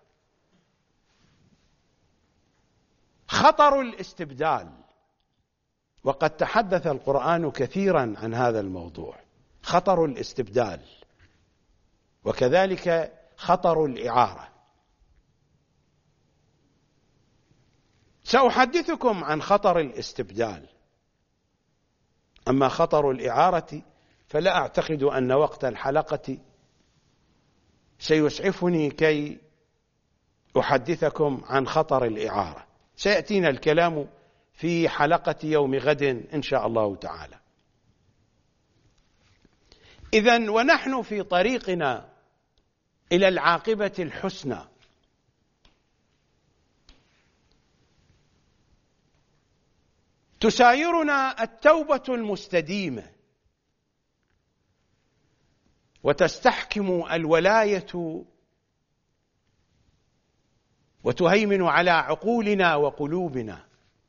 خطر الاستبدال، وقد تحدث القرآن كثيرا عن هذا الموضوع، خطر الاستبدال، وكذلك خطر الإعارة. سأحدثكم عن خطر الاستبدال، أما خطر الإعارة فلا أعتقد أن وقت الحلقة سيسعفني كي أحدثكم عن خطر الإعارة، سيأتينا الكلام في حلقة يوم غد إن شاء الله تعالى. إذن ونحن في طريقنا إلى العاقبة الحسنى، تسايرنا التوبة المستديمة، وتستحكم الولاية وتهيمن على عقولنا وقلوبنا،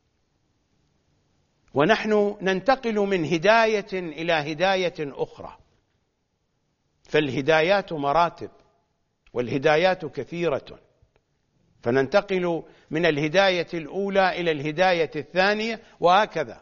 ونحن ننتقل من هداية إلى هداية أخرى، فالهدايات مراتب والهدايات كثيرة، فننتقل من الهداية الأولى إلى الهداية الثانية وهكذا.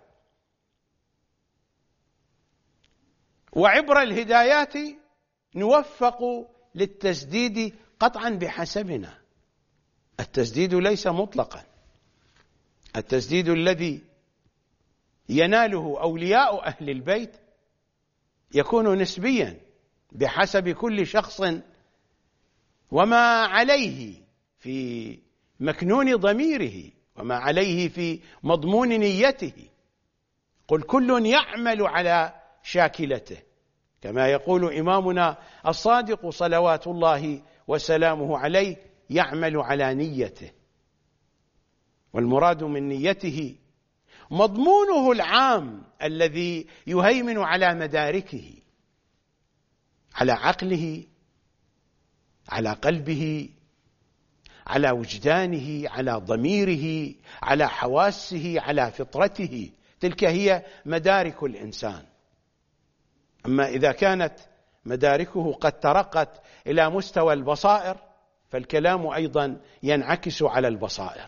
وعبر الهدايات نوفق للتسديد قطعا بحسبنا. التسديد ليس مطلقا، التسديد الذي يناله أولياء أهل البيت يكون نسبيا بحسب كل شخص وما عليه في مكنون ضميره وما عليه في مضمون نيته. قل كل يعمل على شاكلته، كما يقول إمامنا الصادق صلوات الله وسلامه عليه، يعمل على نيته، والمراد من نيته مضمونه العام الذي يهيمن على مداركه، على عقله، على قلبه، على وجدانه، على ضميره، على حواسه، على فطرته. تلك هي مدارك الإنسان. أما إذا كانت مداركه قد ترقت إلى مستوى البصائر فالكلام أيضا ينعكس على البصائر.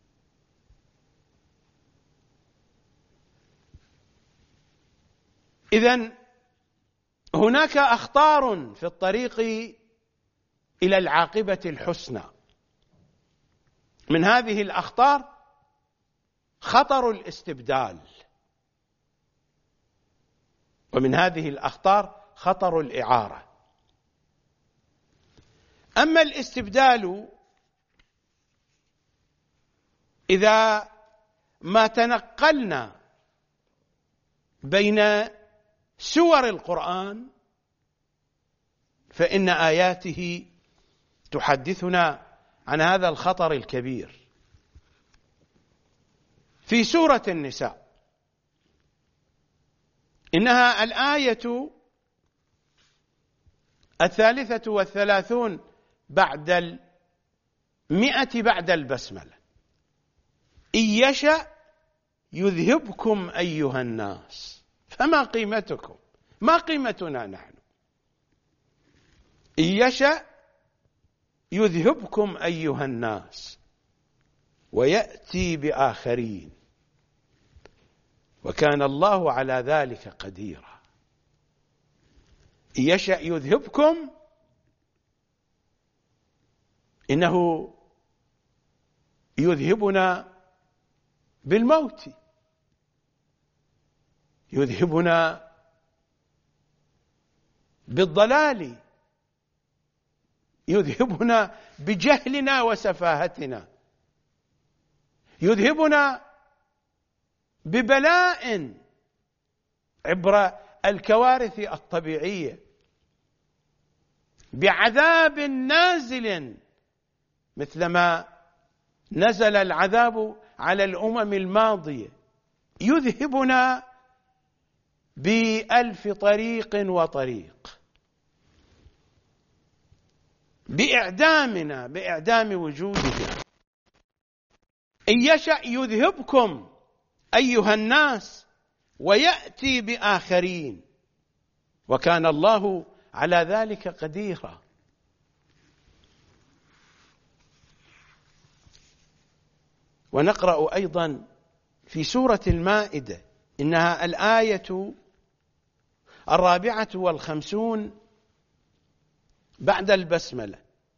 إذن هناك أخطار في الطريق إلى العاقبة الحسنى. من هذه الأخطار خطر الاستبدال، ومن هذه الأخطار خطر الإعارة. أما الاستبدال إذا ما تنقلنا بين سور القرآن فإن آياته تحدثنا عن هذا الخطر الكبير. في سورة النساء إنها الآية الثالثة والثلاثون بعد المئة بعد البسملة: إن يشأ يذهبكم أيها الناس فما قيمتكم، ما قيمتنا نحن. إن يشأ يذهبكم أيها الناس ويأتي بآخرين وكان الله على ذلك قديرا. إن يشأ يذهبكم، إنه يذهبنا بالموت، يذهبنا بالضلال، يذهبنا بجهلنا وسفاهتنا، يذهبنا ببلاء عبر الكوارث الطبيعية، بعذاب نازل مثلما نزل العذاب على الأمم الماضية، يذهبنا بألف طريق وطريق. بإعدامنا، بإعدام وجودنا. إن يشأ يذهبكم أيها الناس ويأتي بآخرين، وكان الله على ذلك قديرا. ونقرأ أيضا في سورة المائدة، إنها الآية الرابعة والخمسون بعد البسملة: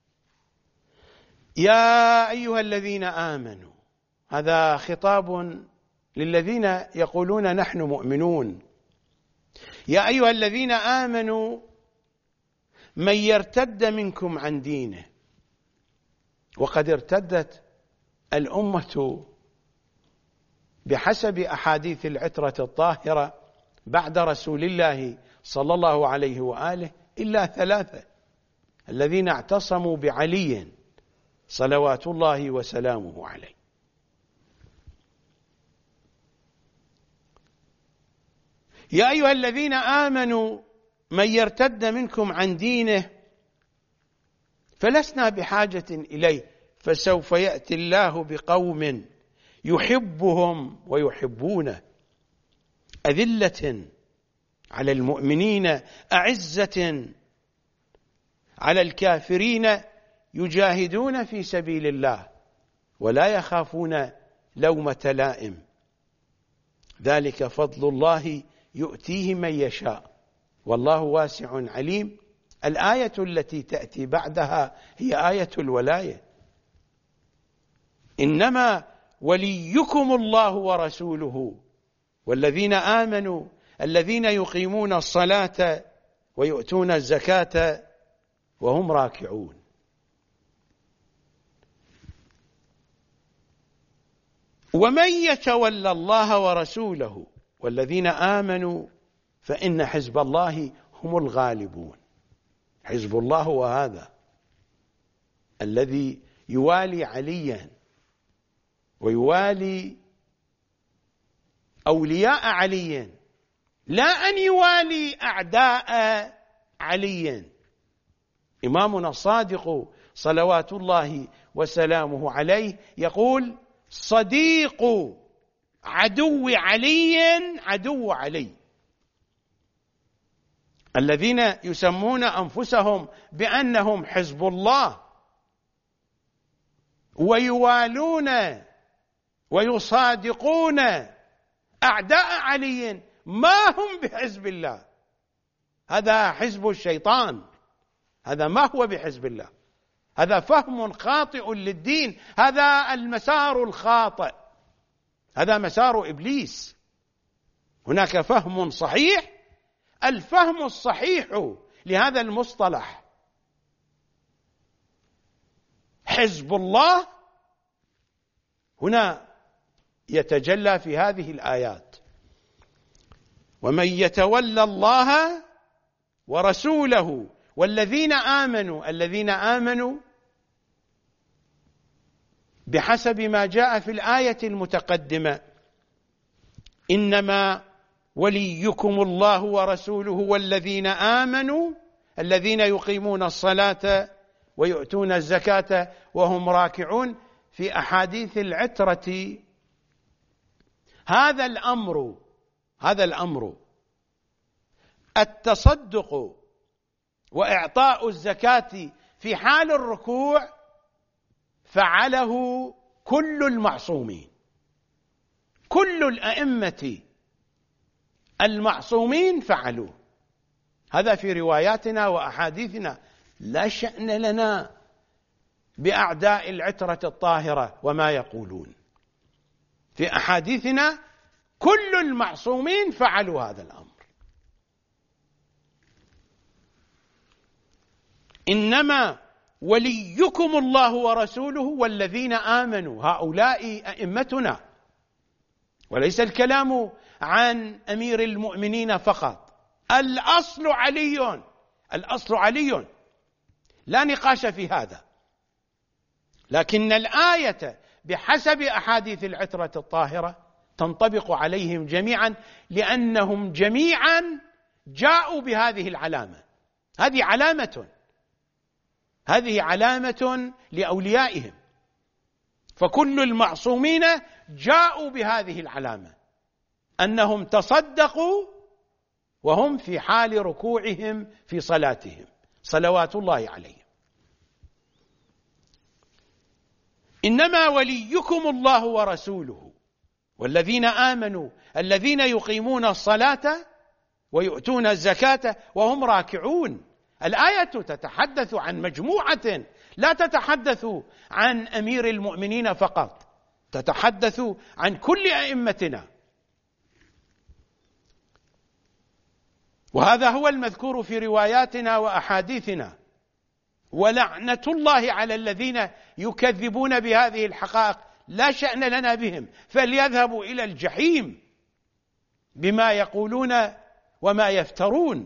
يا أيها الذين آمنوا. هذا خطاب للذين يقولون نحن مؤمنون. يا أيها الذين آمنوا من يرتد منكم عن دينه. وقد ارتدت الأمة بحسب أحاديث العترة الطاهرة بعد رسول الله صلى الله عليه وآله إلا ثلاثة: الذين اعتصموا بعلي صلوات الله وسلامه عليه. يا أيها الذين آمنوا من يرتد منكم عن دينه فلسنا بحاجة إليه، فسوف يأتي الله بقوم يحبهم ويحبونه، أذلة على المؤمنين أعزة على الكافرين، يجاهدون في سبيل الله ولا يخافون لومة لائم. ذلك فضل الله يؤتيه من يشاء والله واسع عليم. الآية التي تأتي بعدها هي آية الولاية: إنما وليكم الله ورسوله والذين آمنوا الذين يقيمون الصلاة ويؤتون الزكاة وهم راكعون. ومن يتولى الله ورسوله والذين آمنوا فإن حزب الله هم الغالبون. حزب الله هو هذا الذي يوالي عليا ويوالي أولياء علي، لا أن يوالي أعداء علي. إمامنا الصادق صلوات الله وسلامه عليه يقول: صديق عدو علي عدو علي. الذين يسمون أنفسهم بأنهم حزب الله ويوالون ويصادقون أعداء علي ما هم بحزب الله، هذا حزب الشيطان، هذا ما هو بحزب الله، هذا فهم خاطئ للدين، هذا المسار الخاطئ، هذا مسار إبليس. هناك فهم صحيح، الفهم الصحيح لهذا المصطلح حزب الله هنا يتجلى في هذه الآيات: ومن يتولى الله ورسوله والذين آمنوا. الذين آمنوا بحسب ما جاء في الآية المتقدمة: إنما وليكم الله ورسوله والذين آمنوا الذين يقيمون الصلاة ويؤتون الزكاة وهم راكعون. في أحاديث العترة هذا الأمر هذا الأمر التصدق وإعطاء الزكاة في حال الركوع فعله كل المعصومين، كل الأئمة المعصومين فعلوه. هذا في رواياتنا وأحاديثنا. لا شأن لنا بأعداء العترة الطاهرة وما يقولون. في أحاديثنا كل المعصومين فعلوا هذا الأمر. إنما وليكم الله ورسوله والذين آمنوا، هؤلاء أئمتنا، وليس الكلام عن أمير المؤمنين فقط. الأصل علي، الأصل علي، لا نقاش في هذا. لكن الآية بحسب أحاديث العترة الطاهرة تنطبق عليهم جميعا، لأنهم جميعا جاءوا بهذه العلامة. هذه علامة هذه علامة لأوليائهم، فكل المعصومين جاءوا بهذه العلامة، أنهم تصدقوا وهم في حال ركوعهم في صلاتهم صلوات الله عليهم. إنما وليكم الله ورسوله والذين آمنوا الذين يقيمون الصلاة ويؤتون الزكاة وهم راكعون. الآية تتحدث عن مجموعة، لا تتحدث عن أمير المؤمنين فقط، تتحدث عن كل أئمتنا، وهذا هو المذكور في رواياتنا وأحاديثنا. ولعنة الله على الذين يكذبون بهذه الحقائق، لا شأن لنا بهم، فليذهبوا إلى الجحيم بما يقولون وما يفترون.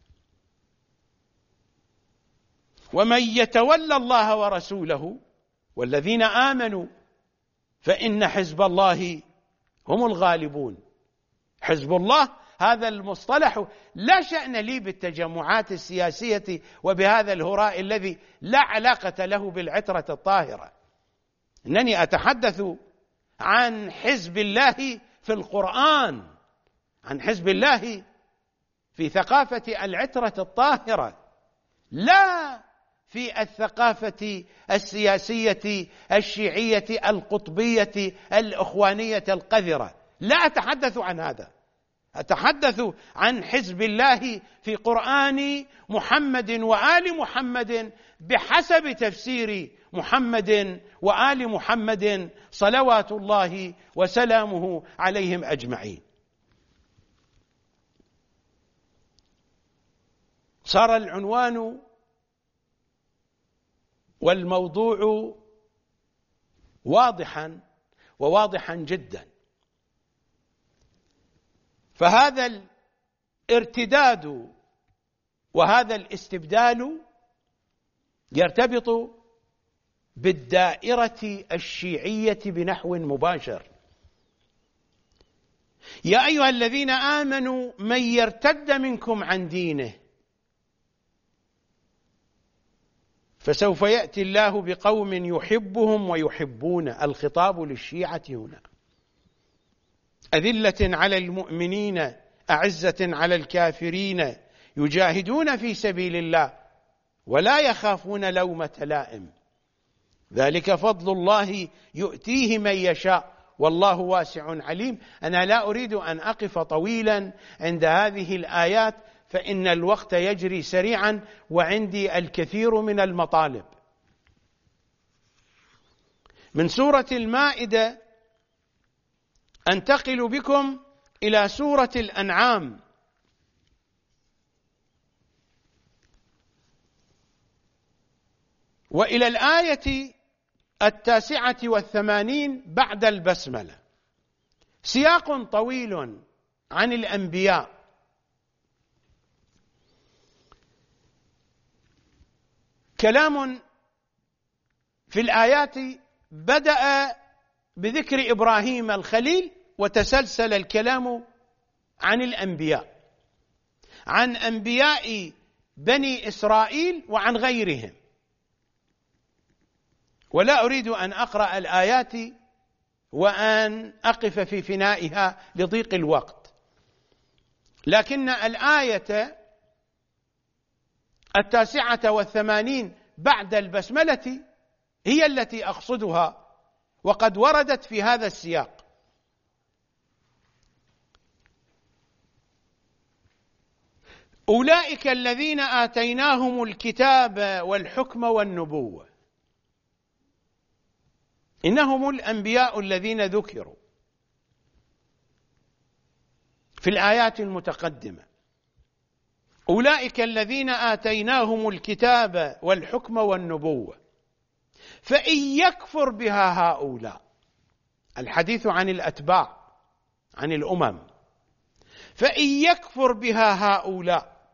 ومن يتولى الله ورسوله والذين آمنوا فإن حزب الله هم الغالبون. حزب الله هذا المصطلح لا شأن لي بالتجمعات السياسية وبهذا الهراء الذي لا علاقة له بالعترة الطاهرة، إنني أتحدث عن حزب الله في القرآن، عن حزب الله في ثقافة العترة الطاهرة، لا في الثقافة السياسية الشيعية القطبية الإخوانية القذرة. لا أتحدث عن هذا، أتحدث عن حزب الله في قرآن محمد وآل محمد بحسب تفسير محمد وآل محمد صلوات الله وسلامه عليهم أجمعين. صار العنوان والموضوع واضحا وواضحا جدا، فهذا الارتداد وهذا الاستبدال يرتبط بالدائرة الشيعية بنحو مباشر. يا أيها الذين آمنوا من يرتد منكم عن دينه فسوف يأتي الله بقوم يحبهم ويحبون. الخطاب للشيعة هنا. أذلة على المؤمنين أعزة على الكافرين يجاهدون في سبيل الله ولا يخافون لومة لائم ذلك فضل الله يؤتيه من يشاء والله واسع عليم. أنا لا أريد أن أقف طويلا عند هذه الآيات فإن الوقت يجري سريعا وعندي الكثير من المطالب. من سورة المائدة أنتقل بكم إلى سورة الأنعام، وإلى الآية التاسعة والثمانين بعد البسملة. سياق طويل عن الأنبياء، كلام في الآيات بدأ بذكر إبراهيم الخليل وتسلسل الكلام عن الأنبياء، عن أنبياء بني إسرائيل وعن غيرهم. ولا أريد أن أقرأ الآيات وأن أقف في فنائها لضيق الوقت، لكن الآية التاسعة والثمانين بعد البسملة هي التي أقصدها، وقد وردت في هذا السياق. أولئك الذين آتيناهم الكتاب والحكم والنبوة، إنهم الأنبياء الذين ذكروا في الآيات المتقدمة. أولئك الذين آتيناهم الكتاب والحكم والنبوة فإن يكفر بها هؤلاء، الحديث عن الأتباع عن الأمم، فإن يكفر بها هؤلاء،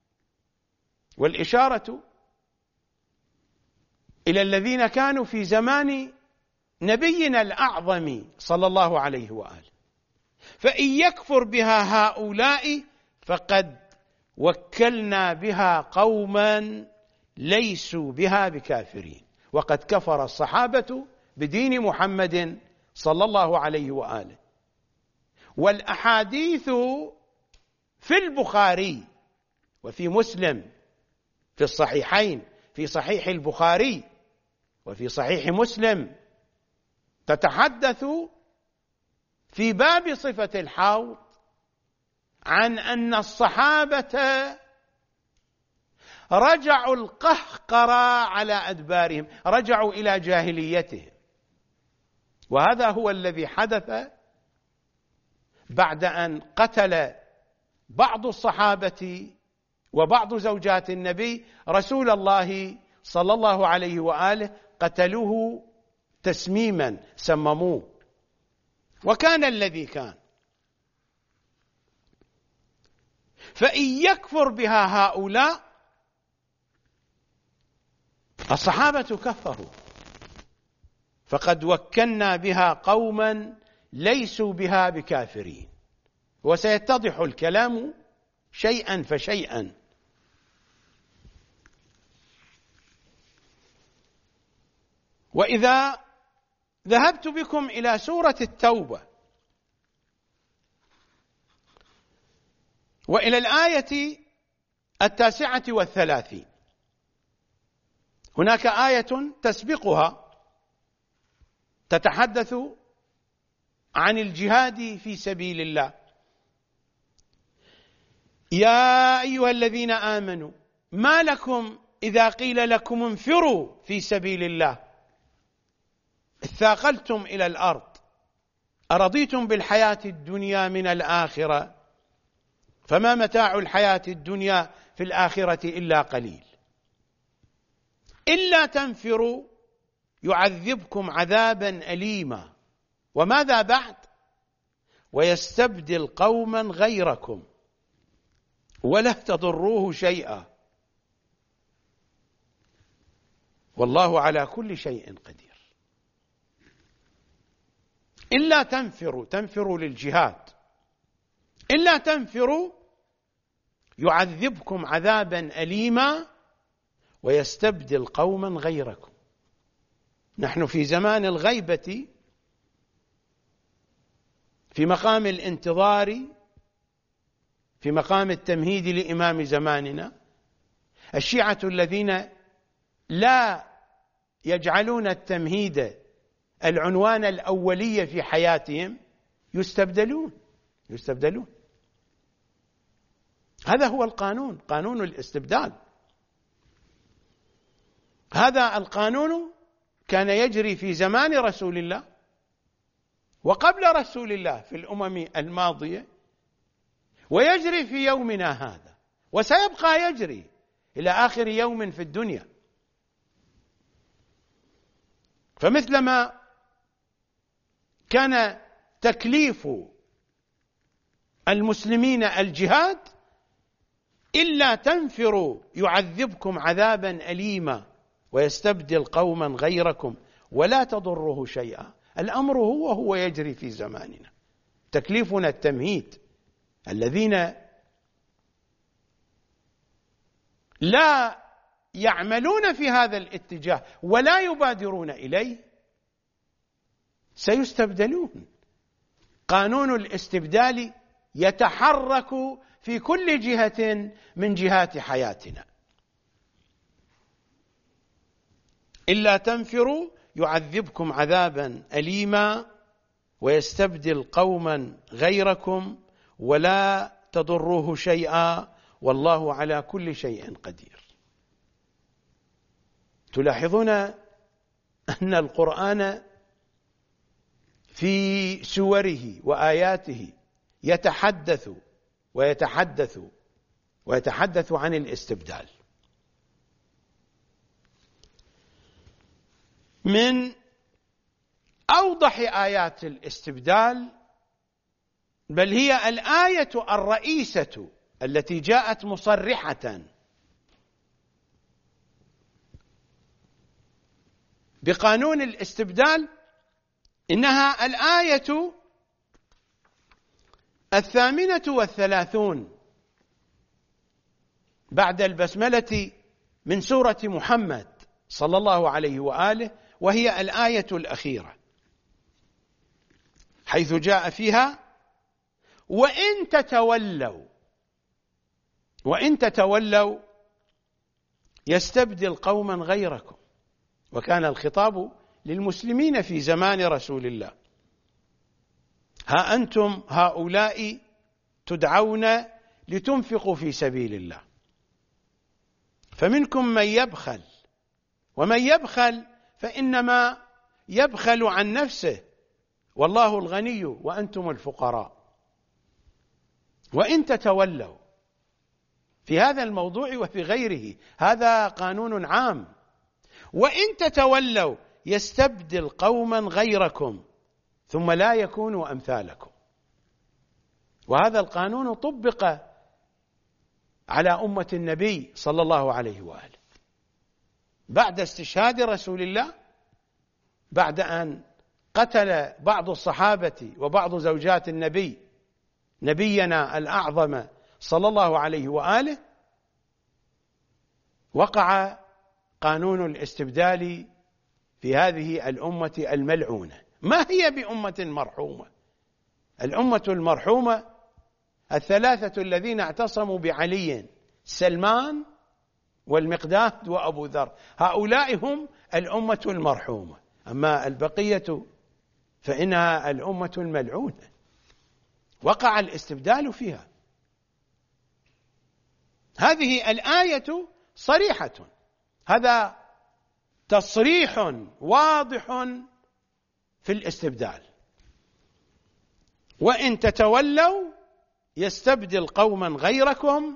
والإشارة إلى الذين كانوا في زمان نبينا الأعظم صلى الله عليه وآله، فإن يكفر بها هؤلاء فقد وكلنا بها قوما ليسوا بها بكافرين، وقد كفر الصحابة بدين محمد صلى الله عليه وآله. والأحاديث في البخاري وفي مسلم، في الصحيحين، في صحيح البخاري وفي صحيح مسلم، تتحدث في باب صفة الحوض عن أن الصحابة رجعوا القهقرى على أدبارهم، رجعوا إلى جاهليتهم. وهذا هو الذي حدث بعد أن قتل بعض الصحابة وبعض زوجات النبي رسول الله صلى الله عليه وآله، قتلوه تسميما، سمموه. وكان الذي كان، فإن يكفر بها هؤلاء، الصحابة كفروا، فقد وكلنا بها قوما ليسوا بها بكافرين. وسيتضح الكلام شيئا فشيئا. وإذا ذهبت بكم إلى سورة التوبة وإلى الآية التاسعة والثلاثين، هناك آية تسبقها تتحدث عن الجهاد في سبيل الله. يا أيها الذين آمنوا ما لكم إذا قيل لكم انفروا في سبيل الله اثاقلتم إلى الأرض أرضيتم بالحياة الدنيا من الآخرة فما متاع الحياة الدنيا في الآخرة إلا قليل إلا تنفروا يعذبكم عذابا أليما وماذا بعد ويستبدل قوما غيركم ولا تضروه شيئا والله على كل شيء قدير. إلا تنفروا، تنفروا للجهاد، إلا تنفروا يعذبكم عذابا أليما ويستبدل قوما غيركم. نحن في زمان الغيبة، في مقام الانتظار، في مقام التمهيد لإمام زماننا. الشيعة الذين لا يجعلون التمهيد العنوان الأولي في حياتهم يستبدلون يستبدلون هذا هو القانون، قانون الاستبدال. هذا القانون كان يجري في زمان رسول الله وقبل رسول الله في الأمم الماضية، ويجري في يومنا هذا، وسيبقى يجري إلى آخر يوم في الدنيا. فمثلما كان تكليف المسلمين الجهاد إلا تنفروا يعذبكم عذابا أليما ويستبدل قوما غيركم ولا تضروه شيئا. الأمر هو هو يجري في زماننا، تكليفنا التمهيد. الذين لا يعملون في هذا الاتجاه ولا يبادرون إليه سيستبدلون. قانون الاستبدال يتحرك في كل جهة من جهات حياتنا. إلا تنفروا يعذبكم عذابا أليما ويستبدل قوما غيركم ولا تضروه شيئا والله على كل شيء قدير. تلاحظون أن القرآن في سوره وآياته يتحدث ويتحدث ويتحدث عن الاستبدال. من أوضح آيات الاستبدال، بل هي الآية الرئيسة التي جاءت مصرحة بقانون الاستبدال، إنها الآية الثامنة والثلاثون بعد البسملة من سورة محمد صلى الله عليه وآله، وهي الآية الأخيرة، حيث جاء فيها: وإن تتولوا وإن تتولوا يستبدل قوما غيركم. وكان الخطاب للمسلمين في زمان رسول الله: ها أنتم هؤلاء تدعون لتنفقوا في سبيل الله، فمنكم من يبخل، ومن يبخل فإنما يبخل عن نفسه، والله الغني وأنتم الفقراء. وإن تتولوا في هذا الموضوع وفي غيره، هذا قانون عام. وإن تتولوا يستبدل قوما غيركم ثم لا يكونوا أمثالكم. وهذا القانون طبق على أمة النبي صلى الله عليه وآله بعد استشهاد رسول الله، بعد أن قتل بعض الصحابة وبعض زوجات النبي نبينا الأعظم صلى الله عليه وآله، وقع قانون الاستبدال في هذه الأمة الملعونة. ما هي بأمة مرحومة؟ الأمة المرحومة الثلاثة الذين اعتصموا بعلي: سلمان والمقداد وأبو ذر، هؤلاء هم الأمة المرحومة. أما البقية فإنها الأمة الملعونة، وقع الاستبدال فيها. هذه الآية صريحة، هذا تصريح واضح في الاستبدال. وإن تتولوا يستبدل قوما غيركم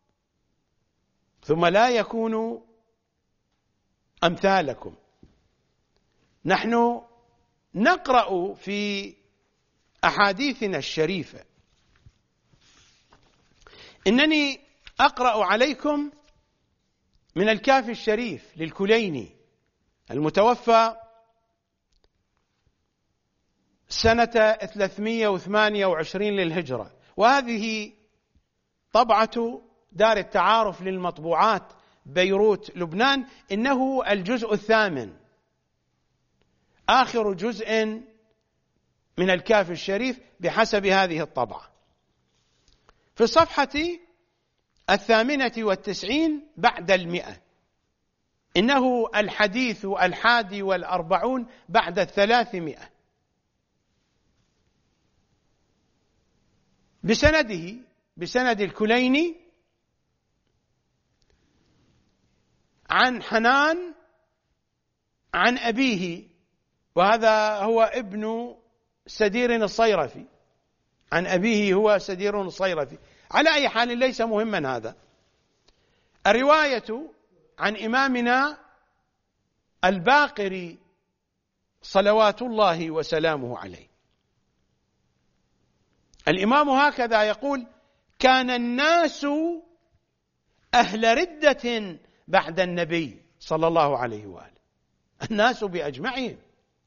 ثم لا يكونوا أمثالكم. نحن نقرأ في أحاديثنا الشريفة، إنني أقرأ عليكم من الكافي الشريف للكليني المتوفى سنة ثلاثمائة وثمانية وعشرين للهجرة، وهذه طبعة دار التعارف للمطبوعات بيروت لبنان. إنه الجزء الثامن، آخر جزء من الكافي الشريف بحسب هذه الطبعة، في الصفحة الثامنة والتسعين بعد المئة. إنه الحديث الحادي والأربعون بعد الثلاثمائة، بسنده بسند الكليني عن حنان عن أبيه، وهذا هو ابن سدير الصيرفي، عن أبيه هو سدير الصيرفي. على أي حال ليس مهما هذا. الرواية عن إمامنا الباقر صلوات الله وسلامه عليه. الإمام هكذا يقول: كان الناس أهل ردة بعد النبي صلى الله عليه وآله، الناس بأجمعهم.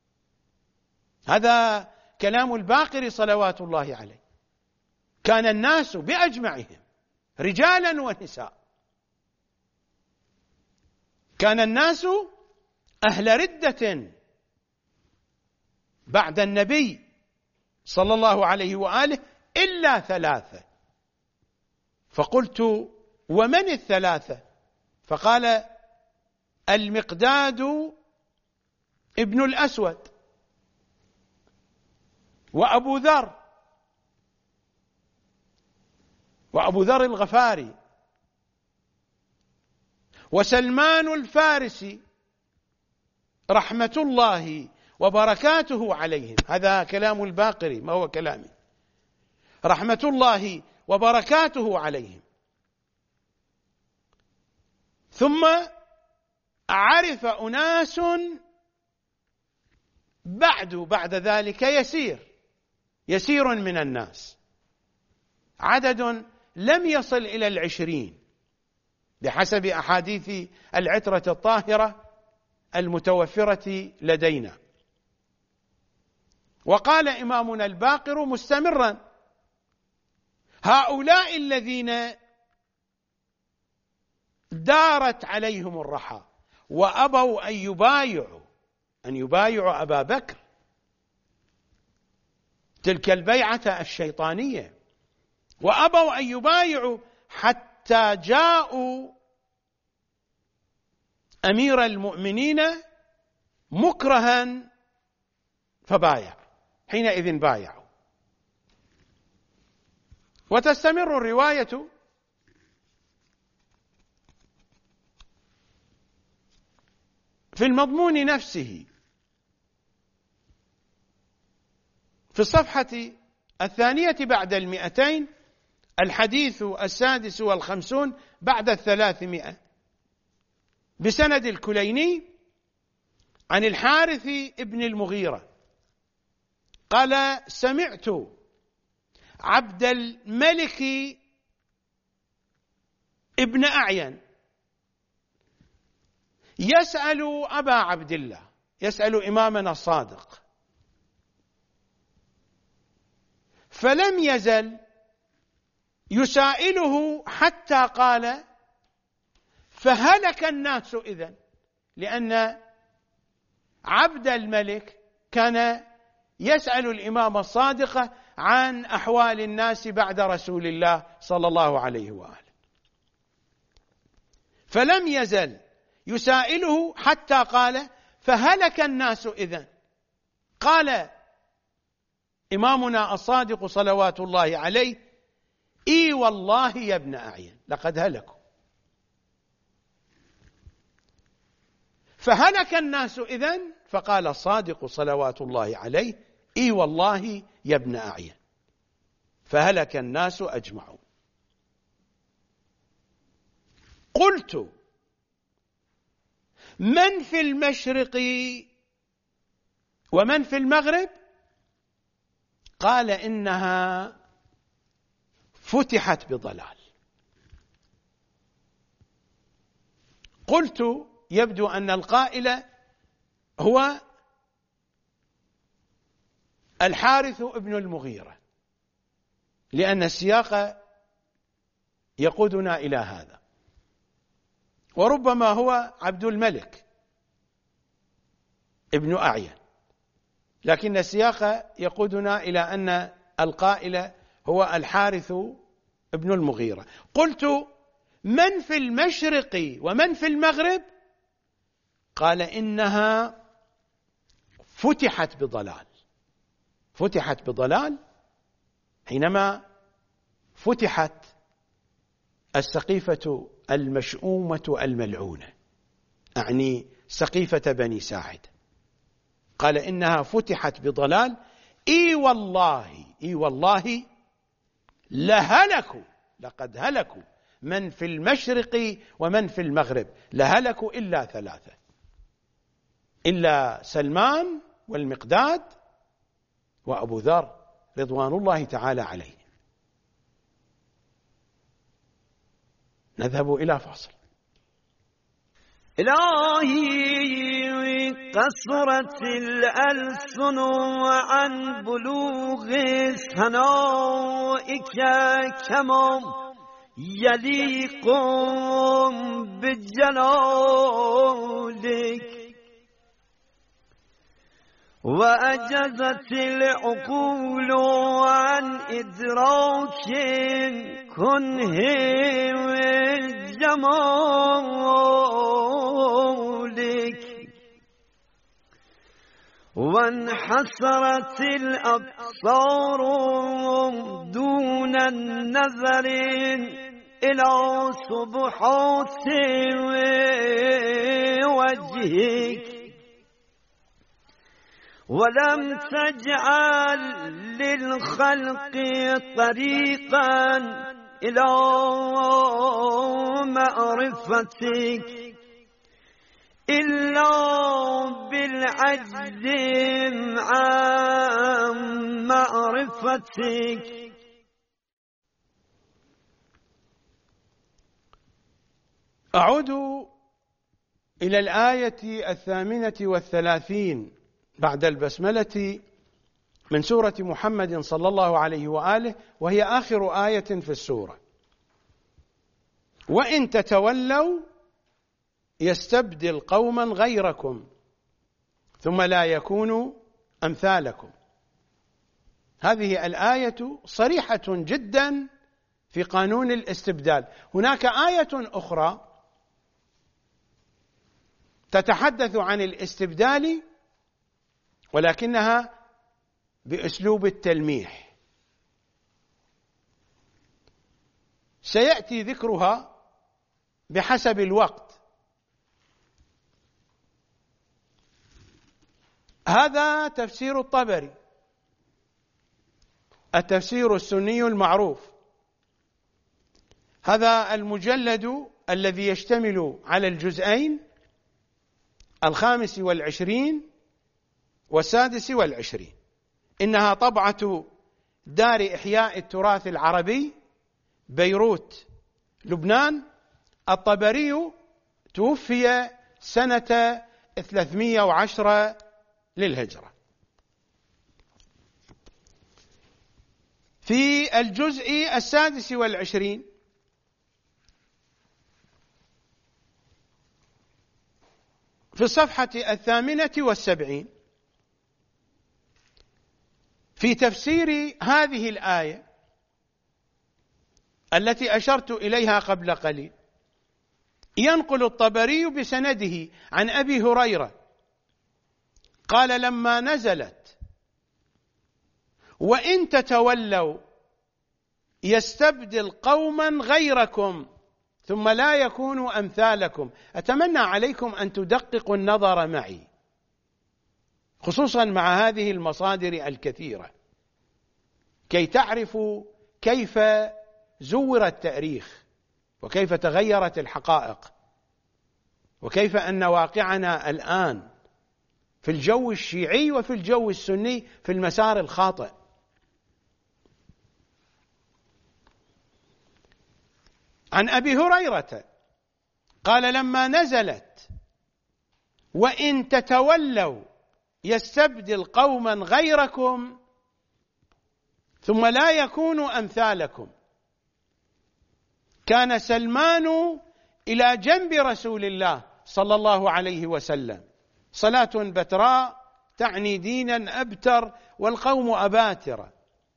هذا كلام الباقر صلوات الله عليه. كان الناس بأجمعهم رجالا ونساء، كان الناس أهل ردة بعد النبي صلى الله عليه وآله إلا ثلاثة. فقلت: ومن الثلاثة؟ فقال: المقداد ابن الأسود، وأبو ذر وأبو ذر الغفاري، وسلمان الفارسي رحمة الله وبركاته عليهم. هذا كلام الباقري، ما هو كلامي. رحمة الله وبركاته عليهم. ثم عرف أناس بعد بعد ذلك يسير يسير من الناس، عدد لم يصل إلى العشرين بحسب أحاديث العترة الطاهرة المتوفرة لدينا. وقال إمامنا الباقر مستمرا: هؤلاء الذين دارت عليهم الرحى وأبوا أن يبايعوا أن يبايعوا أبا بكر، تلك البيعة الشيطانية، وأبوا أن يبايعوا حتى جاءوا أمير المؤمنين مكرها فبايع، حينئذ بايعوا. وتستمر الرواية في المضمون نفسه في الصفحة الثانية بعد المئتين، الحديث السادس والخمسون بعد الثلاثمائة، بسند الكليني عن الحارث ابن المغيرة قال: سمعت عبد الملك ابن أعين يسأل أبا عبد الله، يسأل إمامنا الصادق، فلم يزل يسائله حتى قال: فهلك الناس إذن، لأن عبد الملك كان يسأل الإمام الصادق عن أحوال الناس بعد رسول الله صلى الله عليه وآله، فلم يزل يسائله حتى قال: فهلك الناس إذن. قال إمامنا الصادق صلوات الله عليه: إي والله يا ابن أعين لقد هلكوا. فهلك الناس إذن، فقال الصادق صلوات الله عليه: إي والله يا ابن أعين فهلك الناس أجمعون. قلت: من في المشرق ومن في المغرب؟ قال: إنها فتحت بضلال. قلت: يبدو أن القائل هو الحارث ابن المغيرة، لأن السياق يقودنا إلى هذا، وربما هو عبد الملك ابن أعين، لكن السياق يقودنا إلى أن القائل هو الحارث ابن المغيرة. قلت: من في المشرق ومن في المغرب؟ قال: إنها فتحت بضلال. فتحت بضلال حينما فتحت السقيفة المشؤومة الملعونة، أعني سقيفة بني ساعد. قال: إنها فتحت بضلال، إي والله إي والله لهلكوا، لقد هلكوا من في المشرق ومن في المغرب، لهلكوا إلا ثلاثة، إلا سلمان والمقداد وأبو ذر رضوان الله تعالى عليه. نذهب إلى فاصل. إلهي قصرت الألسن عن بلوغ ثنائك كما يليق بجلالك، وأجزت العقول عن إدراك كنه جمالك، وانحسرت الأبصار دون النظر إلى سبحات وجهك، ولم تجعل للخلق طريقا إلى معرفتك إلا بالعجز عن معرفتك. أعود إلى الآية الثامنة والثلاثين بعد البسملة من سورة محمد صلى الله عليه وآله، وهي آخر آية في السورة. وإن تتولوا يستبدل قوما غيركم ثم لا يكونوا أمثالكم. هذه الآية صريحة جدا في قانون الاستبدال. هناك آية أخرى تتحدث عن الاستبدال ولكنها بأسلوب التلميح، سيأتي ذكرها بحسب الوقت. هذا تفسير الطبري، التفسير السني المعروف. هذا المجلد الذي يشتمل على الجزئين الخامس والعشرين والسادس والعشرين. إنها طبعة دار إحياء التراث العربي بيروت لبنان. الطبري توفي سنة ثلاثمائة وعشرة للهجرة. في الجزء السادس والعشرين في الصفحة الثامنة والسبعين في تفسير هذه الآية التي أشرت إليها قبل قليل، ينقل الطبري بسنده عن أبي هريرة قال: لما نزلت وإن تتولوا يستبدل قوما غيركم ثم لا يكونوا أمثالكم. أتمنى عليكم أن تدققوا النظر معي، خصوصا مع هذه المصادر الكثيرة، كي تعرفوا كيف زور التاريخ وكيف تغيرت الحقائق وكيف أن واقعنا الآن في الجو الشيعي وفي الجو السني في المسار الخاطئ. عن أبي هريرة قال: لما نزلت وإن تتولوا يستبدل قوما غيركم ثم لا يكونوا أمثالكم، كان سلمان إلى جنب رسول الله صلى الله عليه وسلم، صلاة بتراء تعني دينا أبتر والقوم أباتر،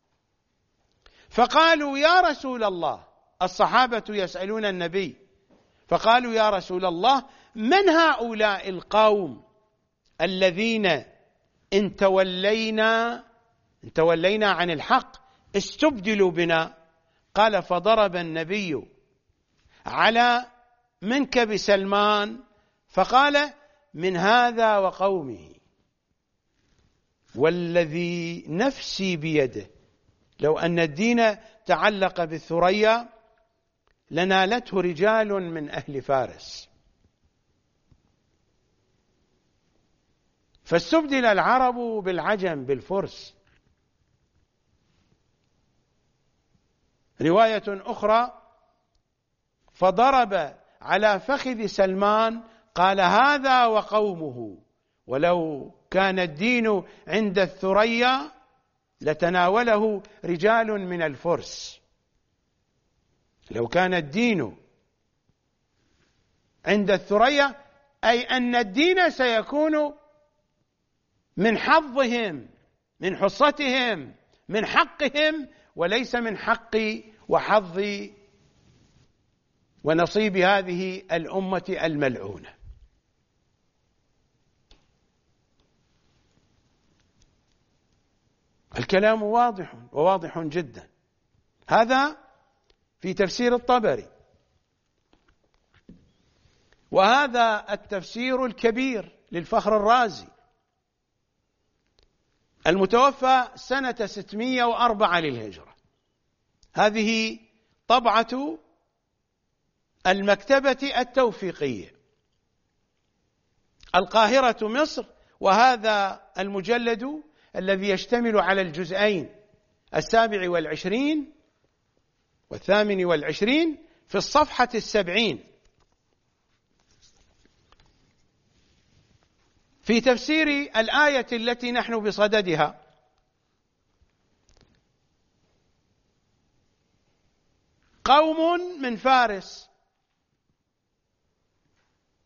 فقالوا: يا رسول الله، الصحابة يسألون النبي فقالوا: يا رسول الله، من هؤلاء القوم الذين إن تولينا إن تولينا عن الحق استبدلوا بنا؟ قال: فضرب النبي على منكب سلمان فقال: من هذا وقومه والذي نفسي بيده لو أن الدين تعلق بالثريا لنالته رجال من أهل فارس. فاستبدل العرب بالعجم بالفرس. رواية أخرى: فضرب على فخذ سلمان قال: هذا وقومه ولو كان الدين عند الثريا لتناوله رجال من الفرس. لو كان الدين عند الثريا أي أن الدين سيكون من حظهم، من حصتهم، من حقهم، وليس من حق وحظ ونصيب هذه الأمة الملعونة. الكلام واضح وواضح جدا. هذا في تفسير الطبري. وهذا التفسير الكبير للفخر الرازي المتوفى سنة ستمائة وأربعة للهجرة. هذه طبعة المكتبة التوفيقية، القاهرة مصر. وهذا المجلد الذي يشتمل على الجزئين السابع والعشرين والثامن والعشرين في الصفحة السبعين في تفسير الآية التي نحن بصددها. قوم من فارس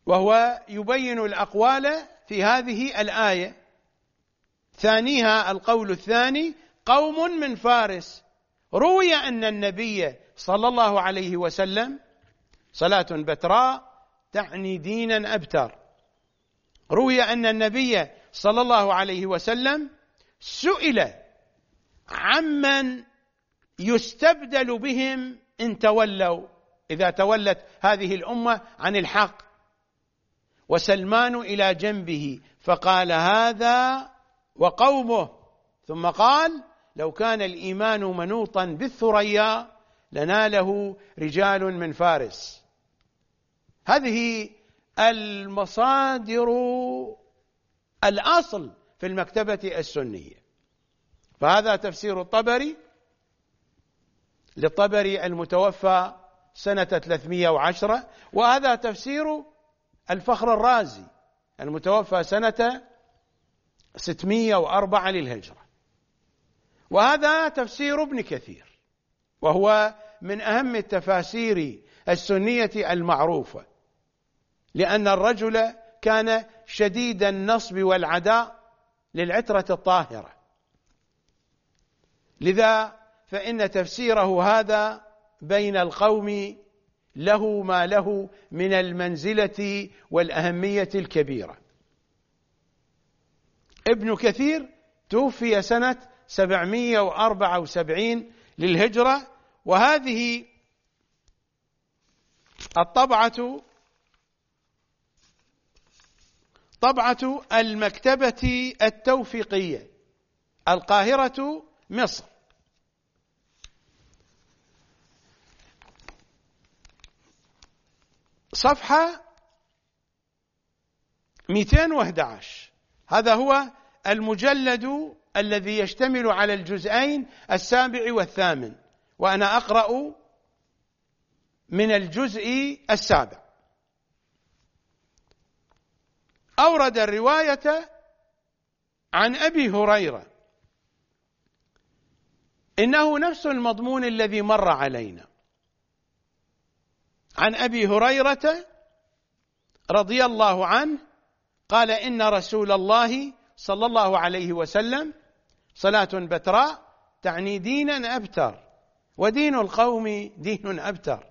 وهو يبين الأقوال في هذه الآية. ثانيها القول الثاني: قوم من فارس. روي أن النبي صلى الله عليه وسلم صلاة بتراء تعني دينا أبتر. روي أن النبي صلى الله عليه وسلم سئل عمن يستبدل بهم إن تولوا، إذا تولت هذه الأمة عن الحق، وسلمان إلى جنبه فقال: هذا وقومه. ثم قال: لو كان الإيمان منوطا بالثريا لناله رجال من فارس. هذه المصادر الأصل في المكتبة السنية. فهذا تفسير الطبري للطبري المتوفى سنة ثلاثمائة وعشرة، وهذا تفسير الفخر الرازي المتوفى سنة ستمائة وأربعة للهجرة، وهذا تفسير ابن كثير، وهو من أهم التفاسير السنية المعروفة، لأن الرجل كان شديد النصب والعداء للعترة الطاهرة، لذا فإن تفسيره هذا بين القوم له ما له من المنزلة والأهمية الكبيرة. ابن كثير توفي سنة سبعمائة وأربعة وسبعين للهجرة، وهذه الطبعة طبعة المكتبة التوفيقية، القاهرة، مصر. صفحة مئتين وأحد عشر. هذا هو المجلد الذي يشتمل على الجزئين السابع والثامن، وأنا أقرأ من الجزء السابع. أورد الرواية عن أبي هريرة، إنه نفس المضمون الذي مر علينا. عن أبي هريرة رضي الله عنه قال: إن رسول الله صلى الله عليه وسلم صلاة بتراء تعني دينا أبتر، ودين القوم دين أبتر.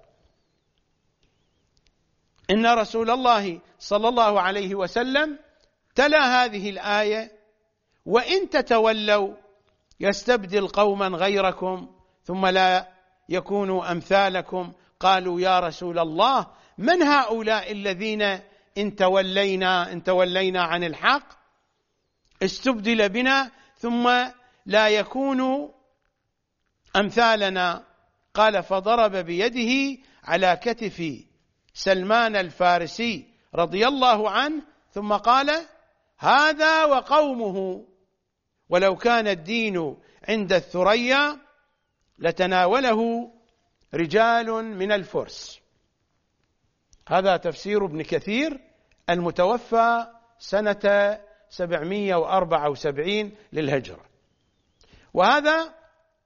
إن رسول الله صلى الله عليه وسلم تلا هذه الآية: وإن تتولوا يستبدل قوما غيركم ثم لا يكونوا أمثالكم. قالوا: يا رسول الله، من هؤلاء الذين إن تولينا إن تولينا عن الحق استبدل بنا ثم لا يكونوا أمثالنا؟ قال: فضرب بيده على كتف سلمان الفارسي رضي الله عنه ثم قال: هذا وقومه، ولو كان الدين عند الثريا لتناوله رجال من الفرس. هذا تفسير ابن كثير المتوفى سنة سبعمائة وأربعة وسبعين للهجرة. وهذا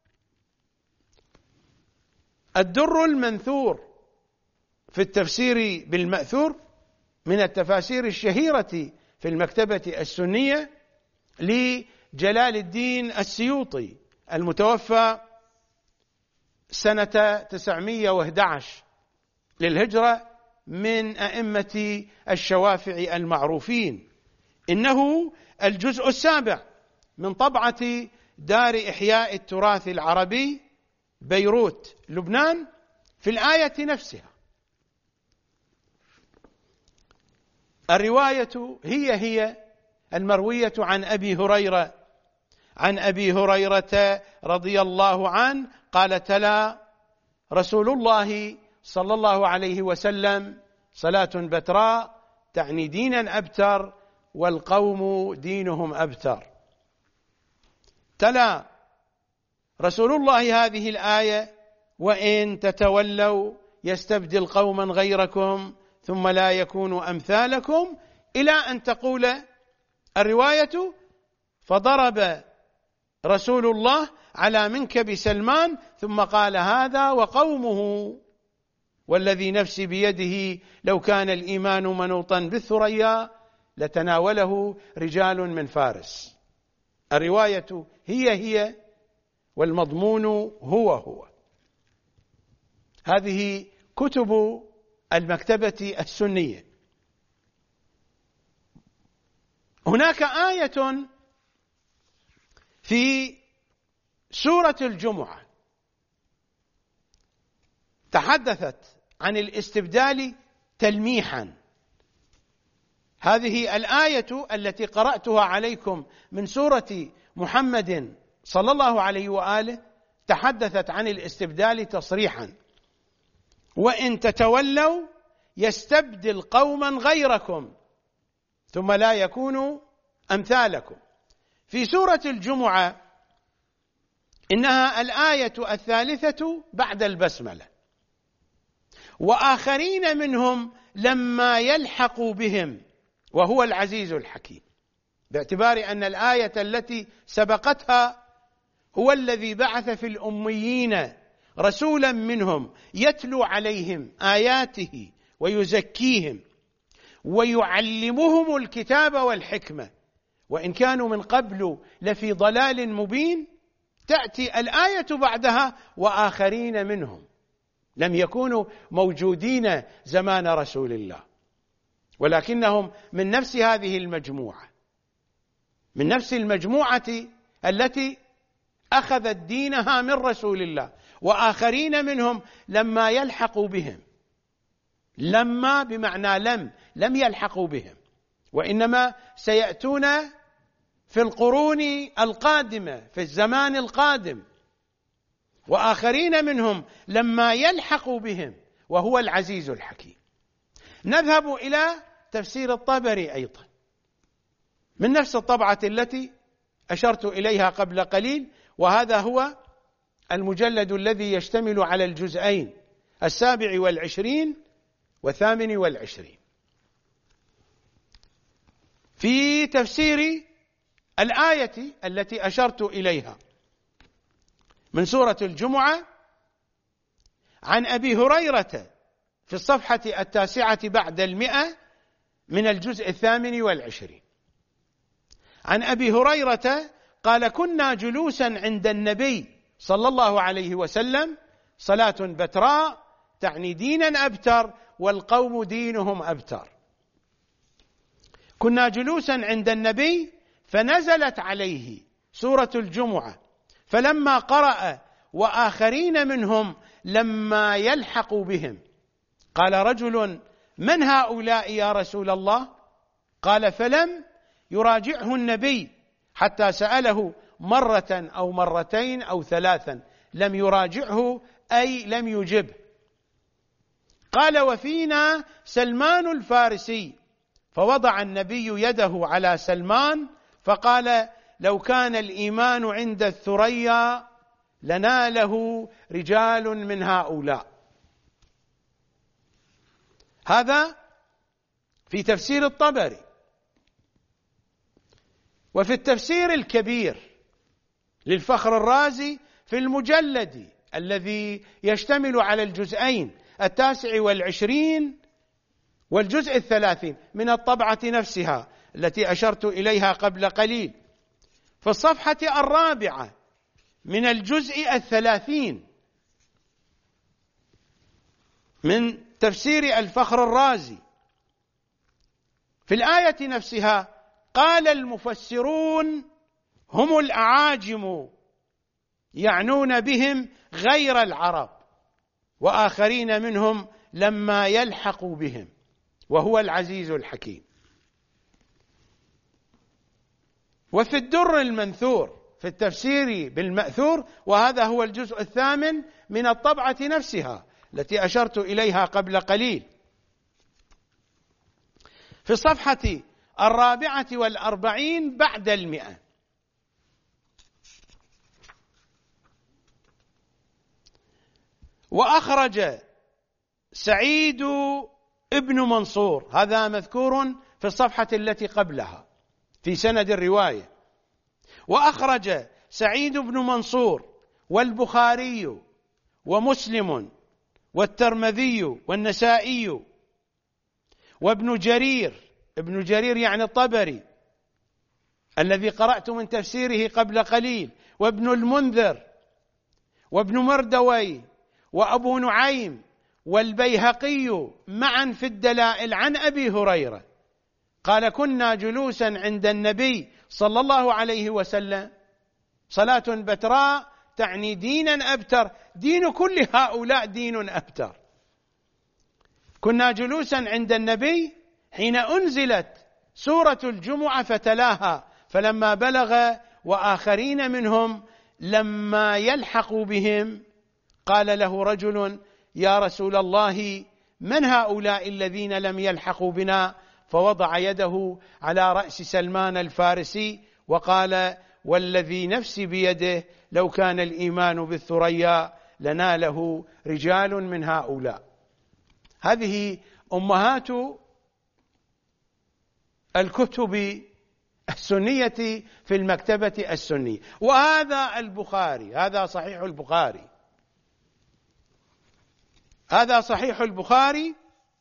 الدر المنثور في التفسير بالمأثور من التفاسير الشهيرة في المكتبة السنية لجلال الدين السيوطي المتوفى سنة تسعمائة وأحد عشر للهجرة، من أئمة الشوافع المعروفين. إنه الجزء السابع من طبعة دار إحياء التراث العربي بيروت، لبنان، في الآية نفسها. الرواية هي هي المروية عن أبي هريرة عن أبي هريرة رضي الله عنه قال: تلا رسول الله صلى الله عليه وسلم صلاة بتراء تعني دينا أبتر، والقوم دينهم أبتر. تلا رسول الله هذه الآية: وإن تتولوا يستبدل قوما غيركم ثم لا يكونوا أمثالكم، إلى أن تقول الرواية: فضرب رسول الله على منكب سلمان ثم قال: هذا وقومه. والذي نفسي بيده لو كان الإيمان منوطا بالثريا لتناوله رجال من فارس. الرواية هي هي والمضمون هو هو. هذه كتب المكتبة السنية. هناك آية في سورة الجمعة تحدثت عن الاستبدال تلميحا. هذه الآية التي قرأتها عليكم من سورة محمد صلى الله عليه وآله تحدثت عن الاستبدال تصريحا: وإن تتولوا يستبدل قوما غيركم ثم لا يكونوا أمثالكم. في سورة الجمعة إنها الآية الثالثة بعد البسملة: وآخرين منهم لما يلحقوا بهم وهو العزيز الحكيم، باعتبار أن الآية التي سبقتها هو الذي بعث في الأميين رسولا منهم يتلو عليهم آياته ويزكيهم ويعلمهم الكتاب والحكمة وإن كانوا من قبل لفي ضلال مبين. تأتي الآية بعدها: وآخرين منهم لم يكونوا موجودين زمان رسول الله، ولكنهم من نفس هذه المجموعة، من نفس المجموعة التي أخذت دينها من رسول الله. وآخرين منهم لما يلحقوا بهم، لما بمعنى لم لم يلحقوا بهم، وإنما سيأتون في القرون القادمة في الزمان القادم. وآخرين منهم لما يلحقوا بهم وهو العزيز الحكيم. نذهب إلى تفسير الطبري أيضا من نفس الطبعة التي أشرت إليها قبل قليل، وهذا هو المجلد الذي يشتمل على الجزئين السابع والعشرين والثامن والعشرين. في تفسير الآية التي أشرت إليها من سورة الجمعة عن أبي هريرة في الصفحة التاسعة بعد المئة من الجزء الثامن والعشرين. عن أبي هريرة قال: كنا جلوسا عند النبي صلى الله عليه وسلم صلاة بتراء تعني دينا أبتر والقوم دينهم أبتر. كنا جلوسا عند النبي فنزلت عليه سورة الجمعة، فلما قرأ وآخرين منهم لما يلحقوا بهم قال رجل: من هؤلاء يا رسول الله؟ قال: فلم يراجعه النبي حتى سأله مرة أو مرتين أو ثلاثا، لم يراجعه أي لم يجبه. قال: وفينا سلمان الفارسي، فوضع النبي يده على سلمان فقال: لو كان الإيمان عند الثريا لناله رجال من هؤلاء. هذا في تفسير الطبري. وفي التفسير الكبير للفخر الرازي في المجلد الذي يشتمل على الجزئين التاسع والعشرين والجزء الثلاثين من الطبعة نفسها التي أشرت إليها قبل قليل، في الصفحة الرابعة من الجزء الثلاثين من تفسير الفخر الرازي في الآية نفسها قال المفسرون: هم الأعاجم، يعنون بهم غير العرب، وآخرين منهم لما يلحقوا بهم وهو العزيز الحكيم. وفي الدر المنثور في التفسير بالمأثور، وهذا هو الجزء الثامن من الطبعة نفسها التي أشرت إليها قبل قليل، في الصفحة الرابعة والأربعين بعد المئة: وأخرج سعيد ابن منصور، هذا مذكور في الصفحة التي قبلها في سند الرواية، وأخرج سعيد بن منصور والبخاري ومسلم والترمذي والنسائي وابن جرير، ابن جرير يعني الطبري الذي قرأت من تفسيره قبل قليل، وابن المنذر وابن مردوي وأبو نعيم والبيهقي معا في الدلائل عن أبي هريرة قال: كنا جلوسا عند النبي صلى الله عليه وسلم، صلاة بتراء تعني دينا أبتر، دين كل هؤلاء دين أبتر. كنا جلوسا عند النبي حين أنزلت سورة الجمعة فتلاها، فلما بلغ وآخرين منهم لما يلحقوا بهم قال له رجل: يا رسول الله، من هؤلاء الذين لم يلحقوا بنا؟ فوضع يده على رأس سلمان الفارسي وقال: والذي نفسي بيده لو كان الإيمان بالثريا لناله رجال من هؤلاء. هذه أمهات الكتب السنية في المكتبة السنية. وهذا البخاري، هذا صحيح البخاري، هذا صحيح البخاري.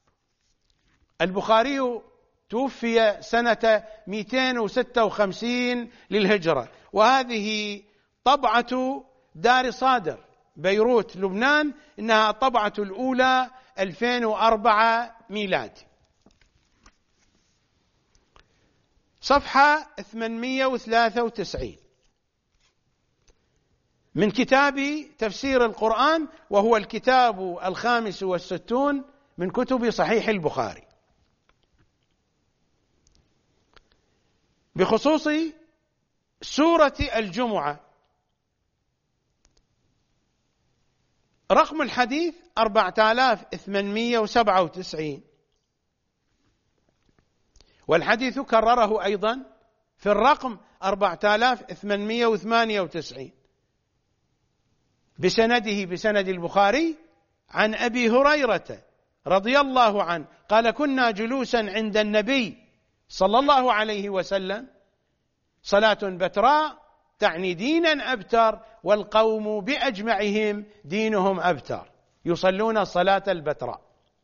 البخاري توفي سنة مئتين وستة وخمسين للهجرة، وهذه طبعة دار صادر بيروت لبنان، إنها الطبعة الأولى ألفين وأربعة ميلادي، صفحة ثمانمئة وثلاثة وتسعين من كتاب تفسير القرآن، وهو الكتاب الخامس والستون من كتب صحيح البخاري، بخصوص سورة الجمعة. رقم الحديث أربعة آلاف وثمانمئة وسبعة وتسعين، والحديث كرره أيضا في الرقم أربعة آلاف وثمانمئة وثمانية وتسعين بسنده بسند البخاري عن أبي هريرة رضي الله عنه قال: كنا جلوسا عند النبي صلى الله عليه وسلم، صلاة بتراء تعني دينا أبتر، والقوم بأجمعهم دينهم أبتر، يصلون الصلاة البتراء.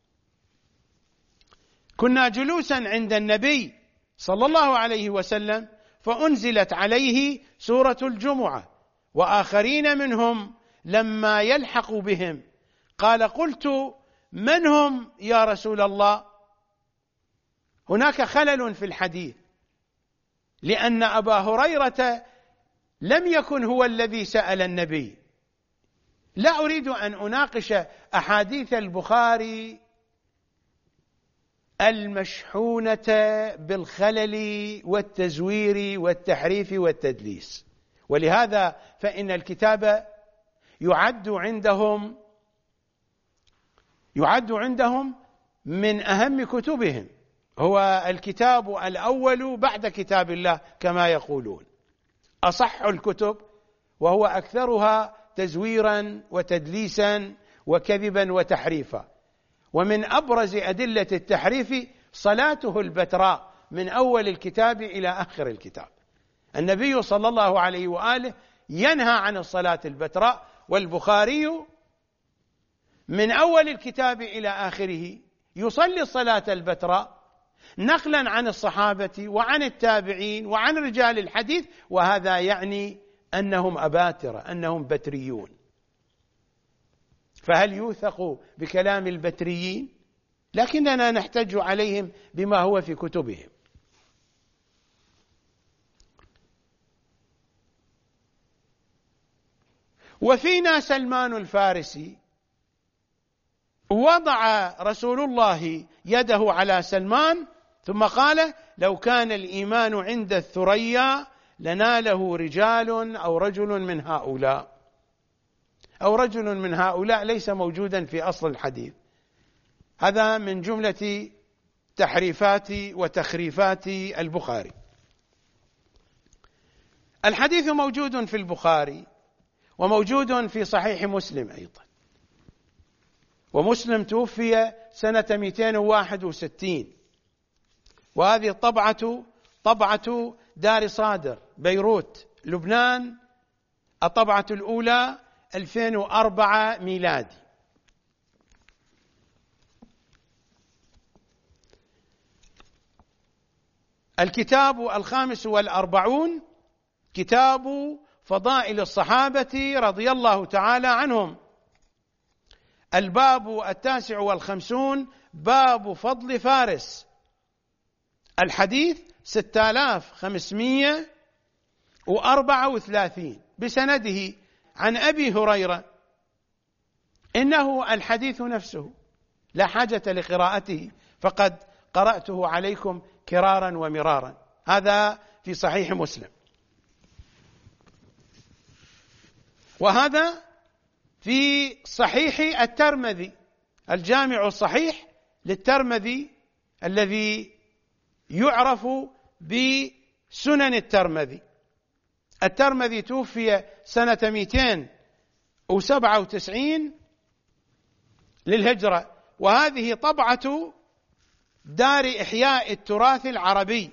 كنا جلوسا عند النبي صلى الله عليه وسلم فأنزلت عليه سورة الجمعة، وآخرين منهم لما يلحقوا بهم قال: قلت: من هم يا رسول الله؟ هناك خلل في الحديث، لأن أبا هريرة لم يكن هو الذي سأل النبي. لا أريد أن أناقش أحاديث البخاري المشحونة بالخلل والتزوير والتحريف والتدليس، ولهذا فإن الكتاب يعد عندهم يعد عندهم من أهم كتبهم، هو الكتاب الأول بعد كتاب الله كما يقولون، أصح الكتب، وهو أكثرها تزويرا وتدليسا وكذبا وتحريفا. ومن أبرز أدلة التحريف صلاته البتراء من أول الكتاب إلى آخر الكتاب. النبي صلى الله عليه وآله ينهى عن الصلاة البتراء، والبخاري من أول الكتاب إلى آخره يصلي الصلاة البتراء نقلا عن الصحابة وعن التابعين وعن رجال الحديث، وهذا يعني أنهم أباترة، أنهم بتريون. فهل يوثق بكلام البتريين؟ لكننا نحتج عليهم بما هو في كتبهم. وفينا سلمان الفارسي، وضع رسول الله يده على سلمان ثم قال: لو كان الإيمان عند الثريا لناله رجال أو رجل من هؤلاء. أو رجل من هؤلاء ليس موجودا في أصل الحديث، هذا من جملة تحريفات وتخريفات البخاري. الحديث موجود في البخاري وموجود في صحيح مسلم أيضا، ومسلم توفي سنة مئتين وواحد وستين، وهذه الطبعة طبعة دار صادر بيروت لبنان، الطبعة الأولى ألفين وأربعة ميلادي. الكتاب الخامس والأربعون كتاب فضائل الصحابة رضي الله تعالى عنهم. الباب التاسع والخمسون باب فضل فارس. الحديث ستة آلاف وخمسمائة وأربعة وثلاثين بسنده عن أبي هريرة. إنه الحديث نفسه لا حاجة لقراءته، فقد قرأته عليكم كرارا ومرارا. هذا في صحيح مسلم، وهذا في صحيح الترمذي، الجامع الصحيح للترمذي الذي يعرف بسنن الترمذي. الترمذي توفي سنة مئتين وسبعة وتسعين للهجرة، وهذه طبعة دار إحياء التراث العربي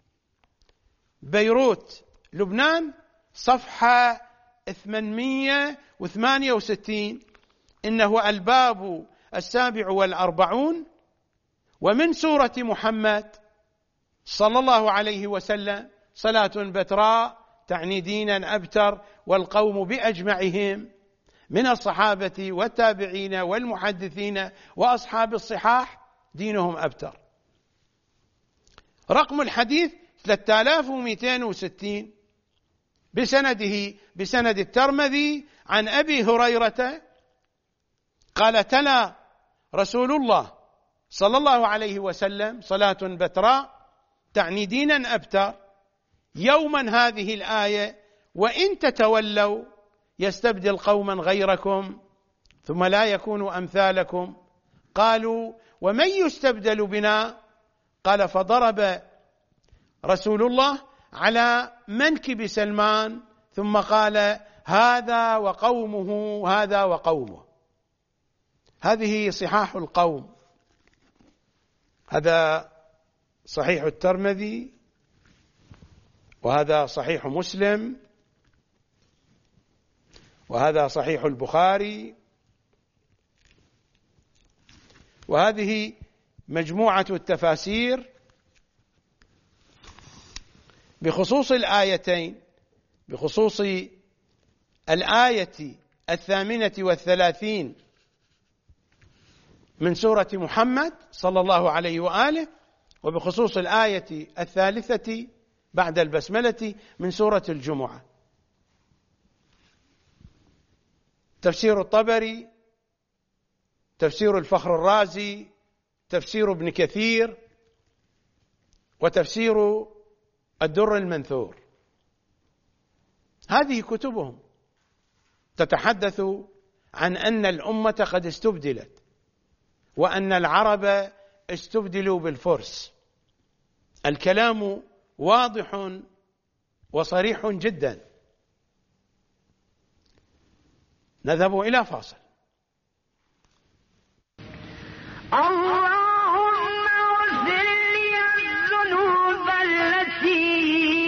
بيروت لبنان، صفحة ثمانمائة وثمانية وستين. إنه الباب السابع والأربعون. ومن سورة محمد صلى الله عليه وسلم صلاة بتراء تعني دينا أبتر، والقوم بأجمعهم من الصحابة والتابعين والمحدثين وأصحاب الصحاح دينهم أبتر. رقم الحديث ثلاثة آلاف ومئتين وستين بسنده بسند الترمذي عن أبي هريرة قال: تلا رسول الله صلى الله عليه وسلم صلاة بتراء تعني دينا أبتر يوما هذه الآية: وإن تتولوا يستبدل قوما غيركم ثم لا يكونوا أمثالكم. قالوا: ومن يستبدل بنا؟ قال: فضرب رسول الله على منكب سلمان ثم قال: هذا وقومه هذا وقومه. هذه صحاح القوم. هذا صحيح الترمذي، وهذا صحيح مسلم، وهذا صحيح البخاري، وهذه مجموعة التفاسير بخصوص الآيتين، بخصوص الآية الثامنة والثلاثين من سورة محمد صلى الله عليه وآله، وبخصوص الآية الثالثة بعد البسملة من سورة الجمعة. تفسير الطبري، تفسير الفخر الرازي، تفسير ابن كثير، وتفسير الدر المنثور. هذه كتبهم تتحدث عن أن الأمة قد استبدلت، وأن العرب استبدلوا بالفرس. الكلام واضح وصريح جدا. نذهب إلى فاصل. اللهم اغفر لي الذنوب التي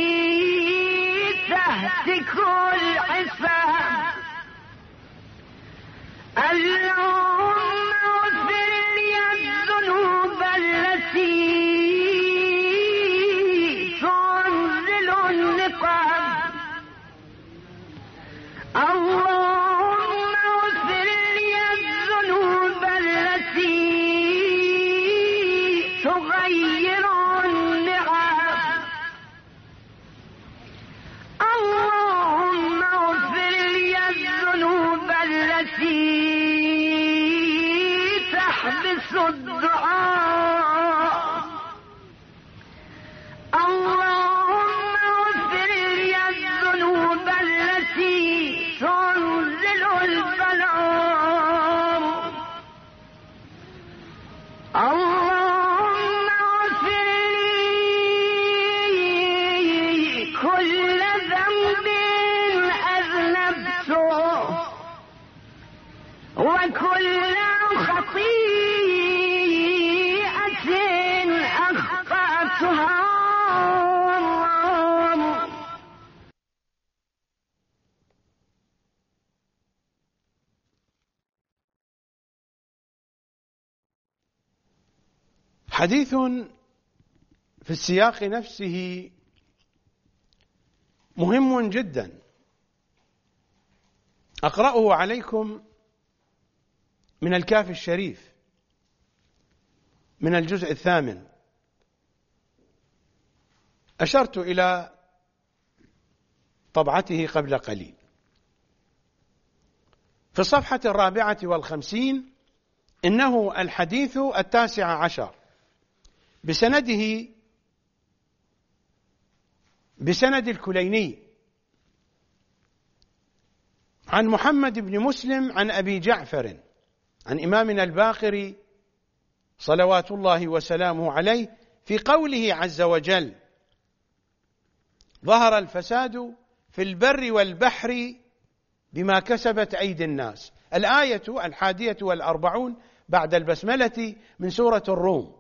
تهتك الحساب. اللهم اغفر لي الذنوب التي تنزل النقاب. اللهم اغفر لي الذنوب التي تغير النعم. اللهم اغفر لي الذنوب التي تحبس الدعاء. اللهم اغفر لي الذنوب التي تنزل البلاء. اللهم اغفر لي كل ذنب أذنبته وكل خطيئة أخطأتها. حديث في السياق نفسه مهم جدا، أقرأه عليكم من الكافي الشريف من الجزء الثامن. أشرت إلى طبعته قبل قليل. في الصفحة الرابعة والخمسين: إنه الحديث التاسع عشر بسنده بسند الكليني عن محمد بن مسلم عن أبي جعفر عن إمامنا الباقر صلوات الله وسلامه عليه في قوله عز وجل: ظهر الفساد في البر والبحر بما كسبت أيدي الناس. الآية الحادية والأربعون بعد البسملة من سورة الروم.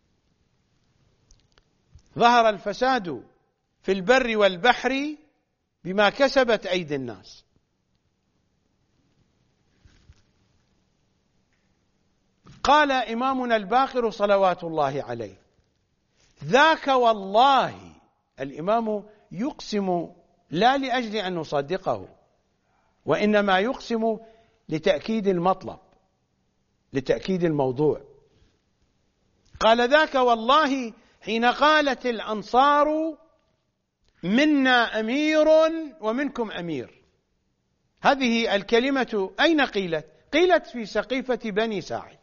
ظهر الفساد في البر والبحر بما كسبت أيدي الناس. قال إمامنا الباقر صلوات الله عليه: ذاك والله. الإمام يقسم لا لأجل أن نصدقه، وإنما يقسم لتأكيد المطلب، لتأكيد الموضوع. قال: ذاك والله حين قالت الأنصار منا أمير ومنكم أمير. هذه الكلمة أين قيلت؟ قيلت في سقيفة بني ساعد،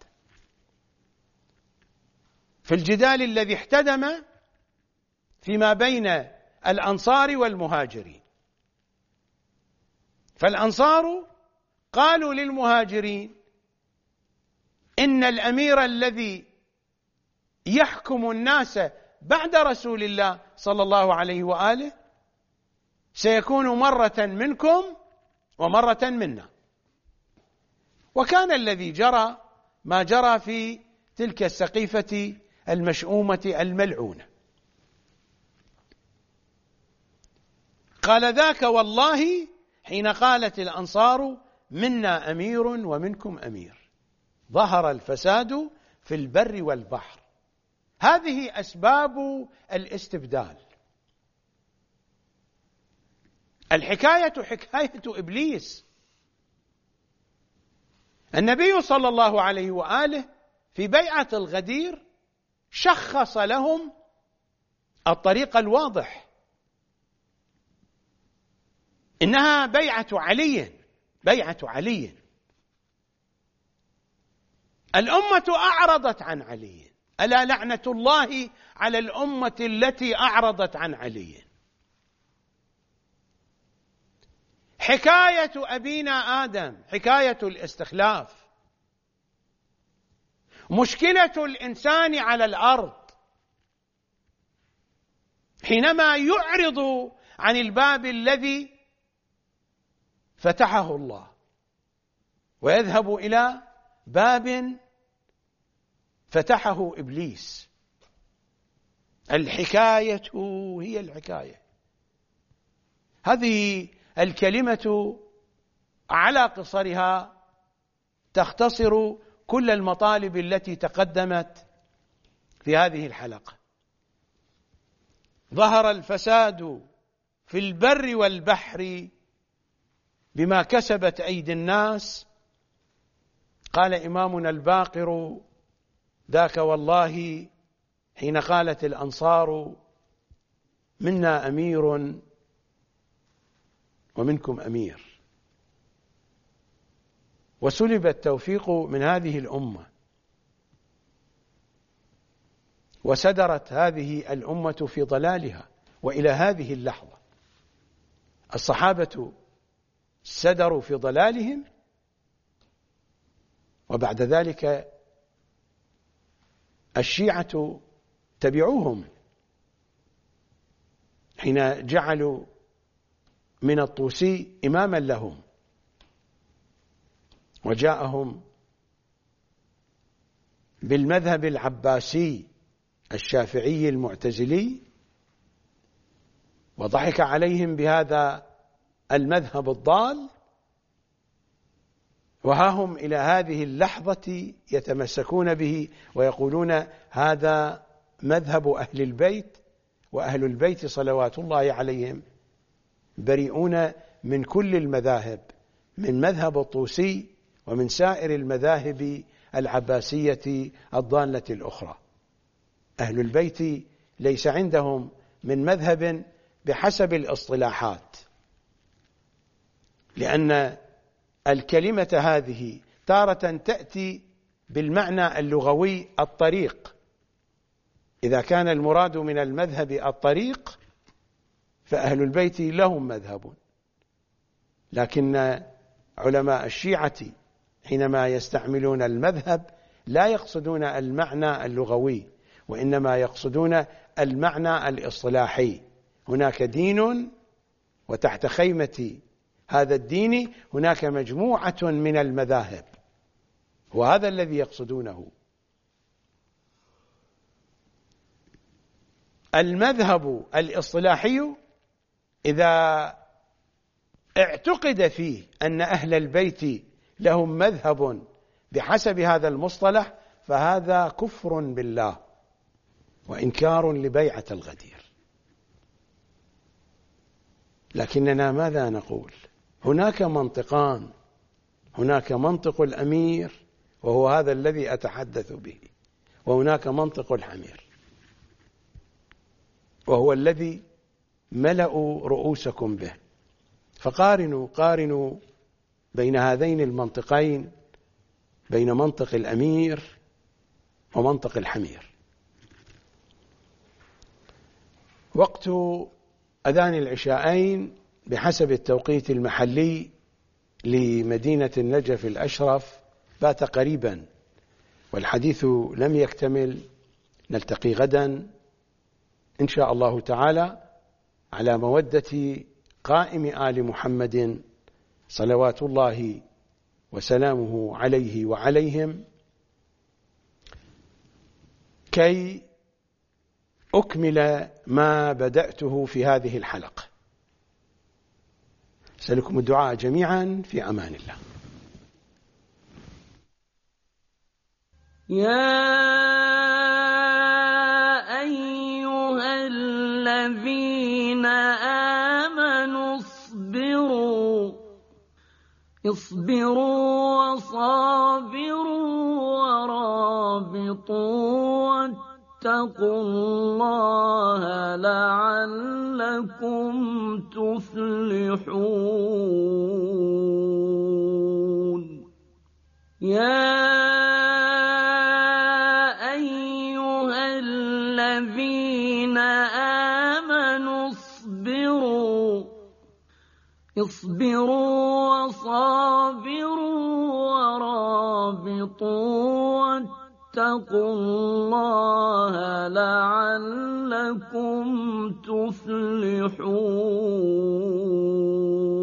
في الجدال الذي احتدم فيما بين الأنصار والمهاجرين. فالأنصار قالوا للمهاجرين: إن الأمير الذي يحكم الناس بعد رسول الله صلى الله عليه وآله سيكون مرة منكم ومرة منا. وكان الذي جرى ما جرى في تلك السقيفة المشؤومة الملعونة. قال: ذاك والله حين قالت الأنصار منا أمير ومنكم أمير. ظهر الفساد في البر والبحر. هذه أسباب الاستبدال. الحكاية حكاية إبليس. النبي صلى الله عليه وآله في بيعة الغدير شخص لهم الطريق الواضح. إنها بيعة علي، بيعة علي. الأمة أعرضت عن علي. ألا لعنة الله على الأمة التي أعرضت عن علي. حكاية أبينا آدم حكاية الاستخلاف. مشكلة الإنسان على الأرض حينما يعرض عن الباب الذي فتحه الله ويذهب إلى باب فتحه إبليس. الحكاية هي الحكاية. هذه الكلمة على قصرها تختصر كل المطالب التي تقدمت في هذه الحلقة. ظهر الفساد في البر والبحر بما كسبت أيدي الناس. قال إمامنا الباقر: ذاك والله حين قالت الأنصار منا أمير ومنكم أمير. وسلب التوفيق من هذه الأمة، وسدرت هذه الأمة في ضلالها. وإلى هذه اللحظة الصحابة سدروا في ضلالهم، وبعد ذلك الشيعة تبعوهم حين جعلوا من الطوسي إماما لهم، وجاءهم بالمذهب العباسي الشافعي المعتزلي، وضحك عليهم بهذا المذهب الضال، وها هم إلى هذه اللحظة يتمسكون به ويقولون هذا مذهب أهل البيت، وأهل البيت صلوات الله عليهم بريئون من كل المذاهب، من مذهب الطوسي ومن سائر المذاهب العباسية الضالة الأخرى. أهل البيت ليس عندهم من مذهب بحسب الاصطلاحات، لأن الكلمة هذه تارة تأتي بالمعنى اللغوي الطريق، إذا كان المراد من المذهب الطريق فأهل البيت لهم مذهب، لكن علماء الشيعة حينما يستعملون المذهب لا يقصدون المعنى اللغوي، وإنما يقصدون المعنى الاصطلاحي. هناك دين، وتحت خيمة هذا الدين هناك مجموعة من المذاهب، وهذا الذي يقصدونه. المذهب الاصطلاحي إذا اعتقد فيه أن أهل البيت لهم مذهب بحسب هذا المصطلح فهذا كفر بالله وإنكار لبيعة الغدير. لكننا ماذا نقول؟ هناك منطقان، هناك منطق الأمير وهو هذا الذي أتحدث به، وهناك منطق الحمير وهو الذي ملأوا رؤوسكم به. فقارنوا قارنوا بين هذين المنطقين، بين منطق الأمير ومنطق الحمير. وقت أذان العشاءين بحسب التوقيت المحلي لمدينة النجف الأشرف بات قريبا، والحديث لم يكتمل. نلتقي غدا إن شاء الله تعالى على مودة قائم آل محمد صلوات الله وسلامه عليه وعليهم، كي أكمل ما بدأته في هذه الحلقة. أسألكم الدعاء جميعا في أمان الله. يا أيها الذين آمنوا اصبروا اصبروا وصابروا ورابطوا واتقوا الله لعلكم تفلحون. يا أيها الذين آمنوا اصبروا اصبروا وصابروا ورابطوا واتقوا الله لعلكم تفلحون.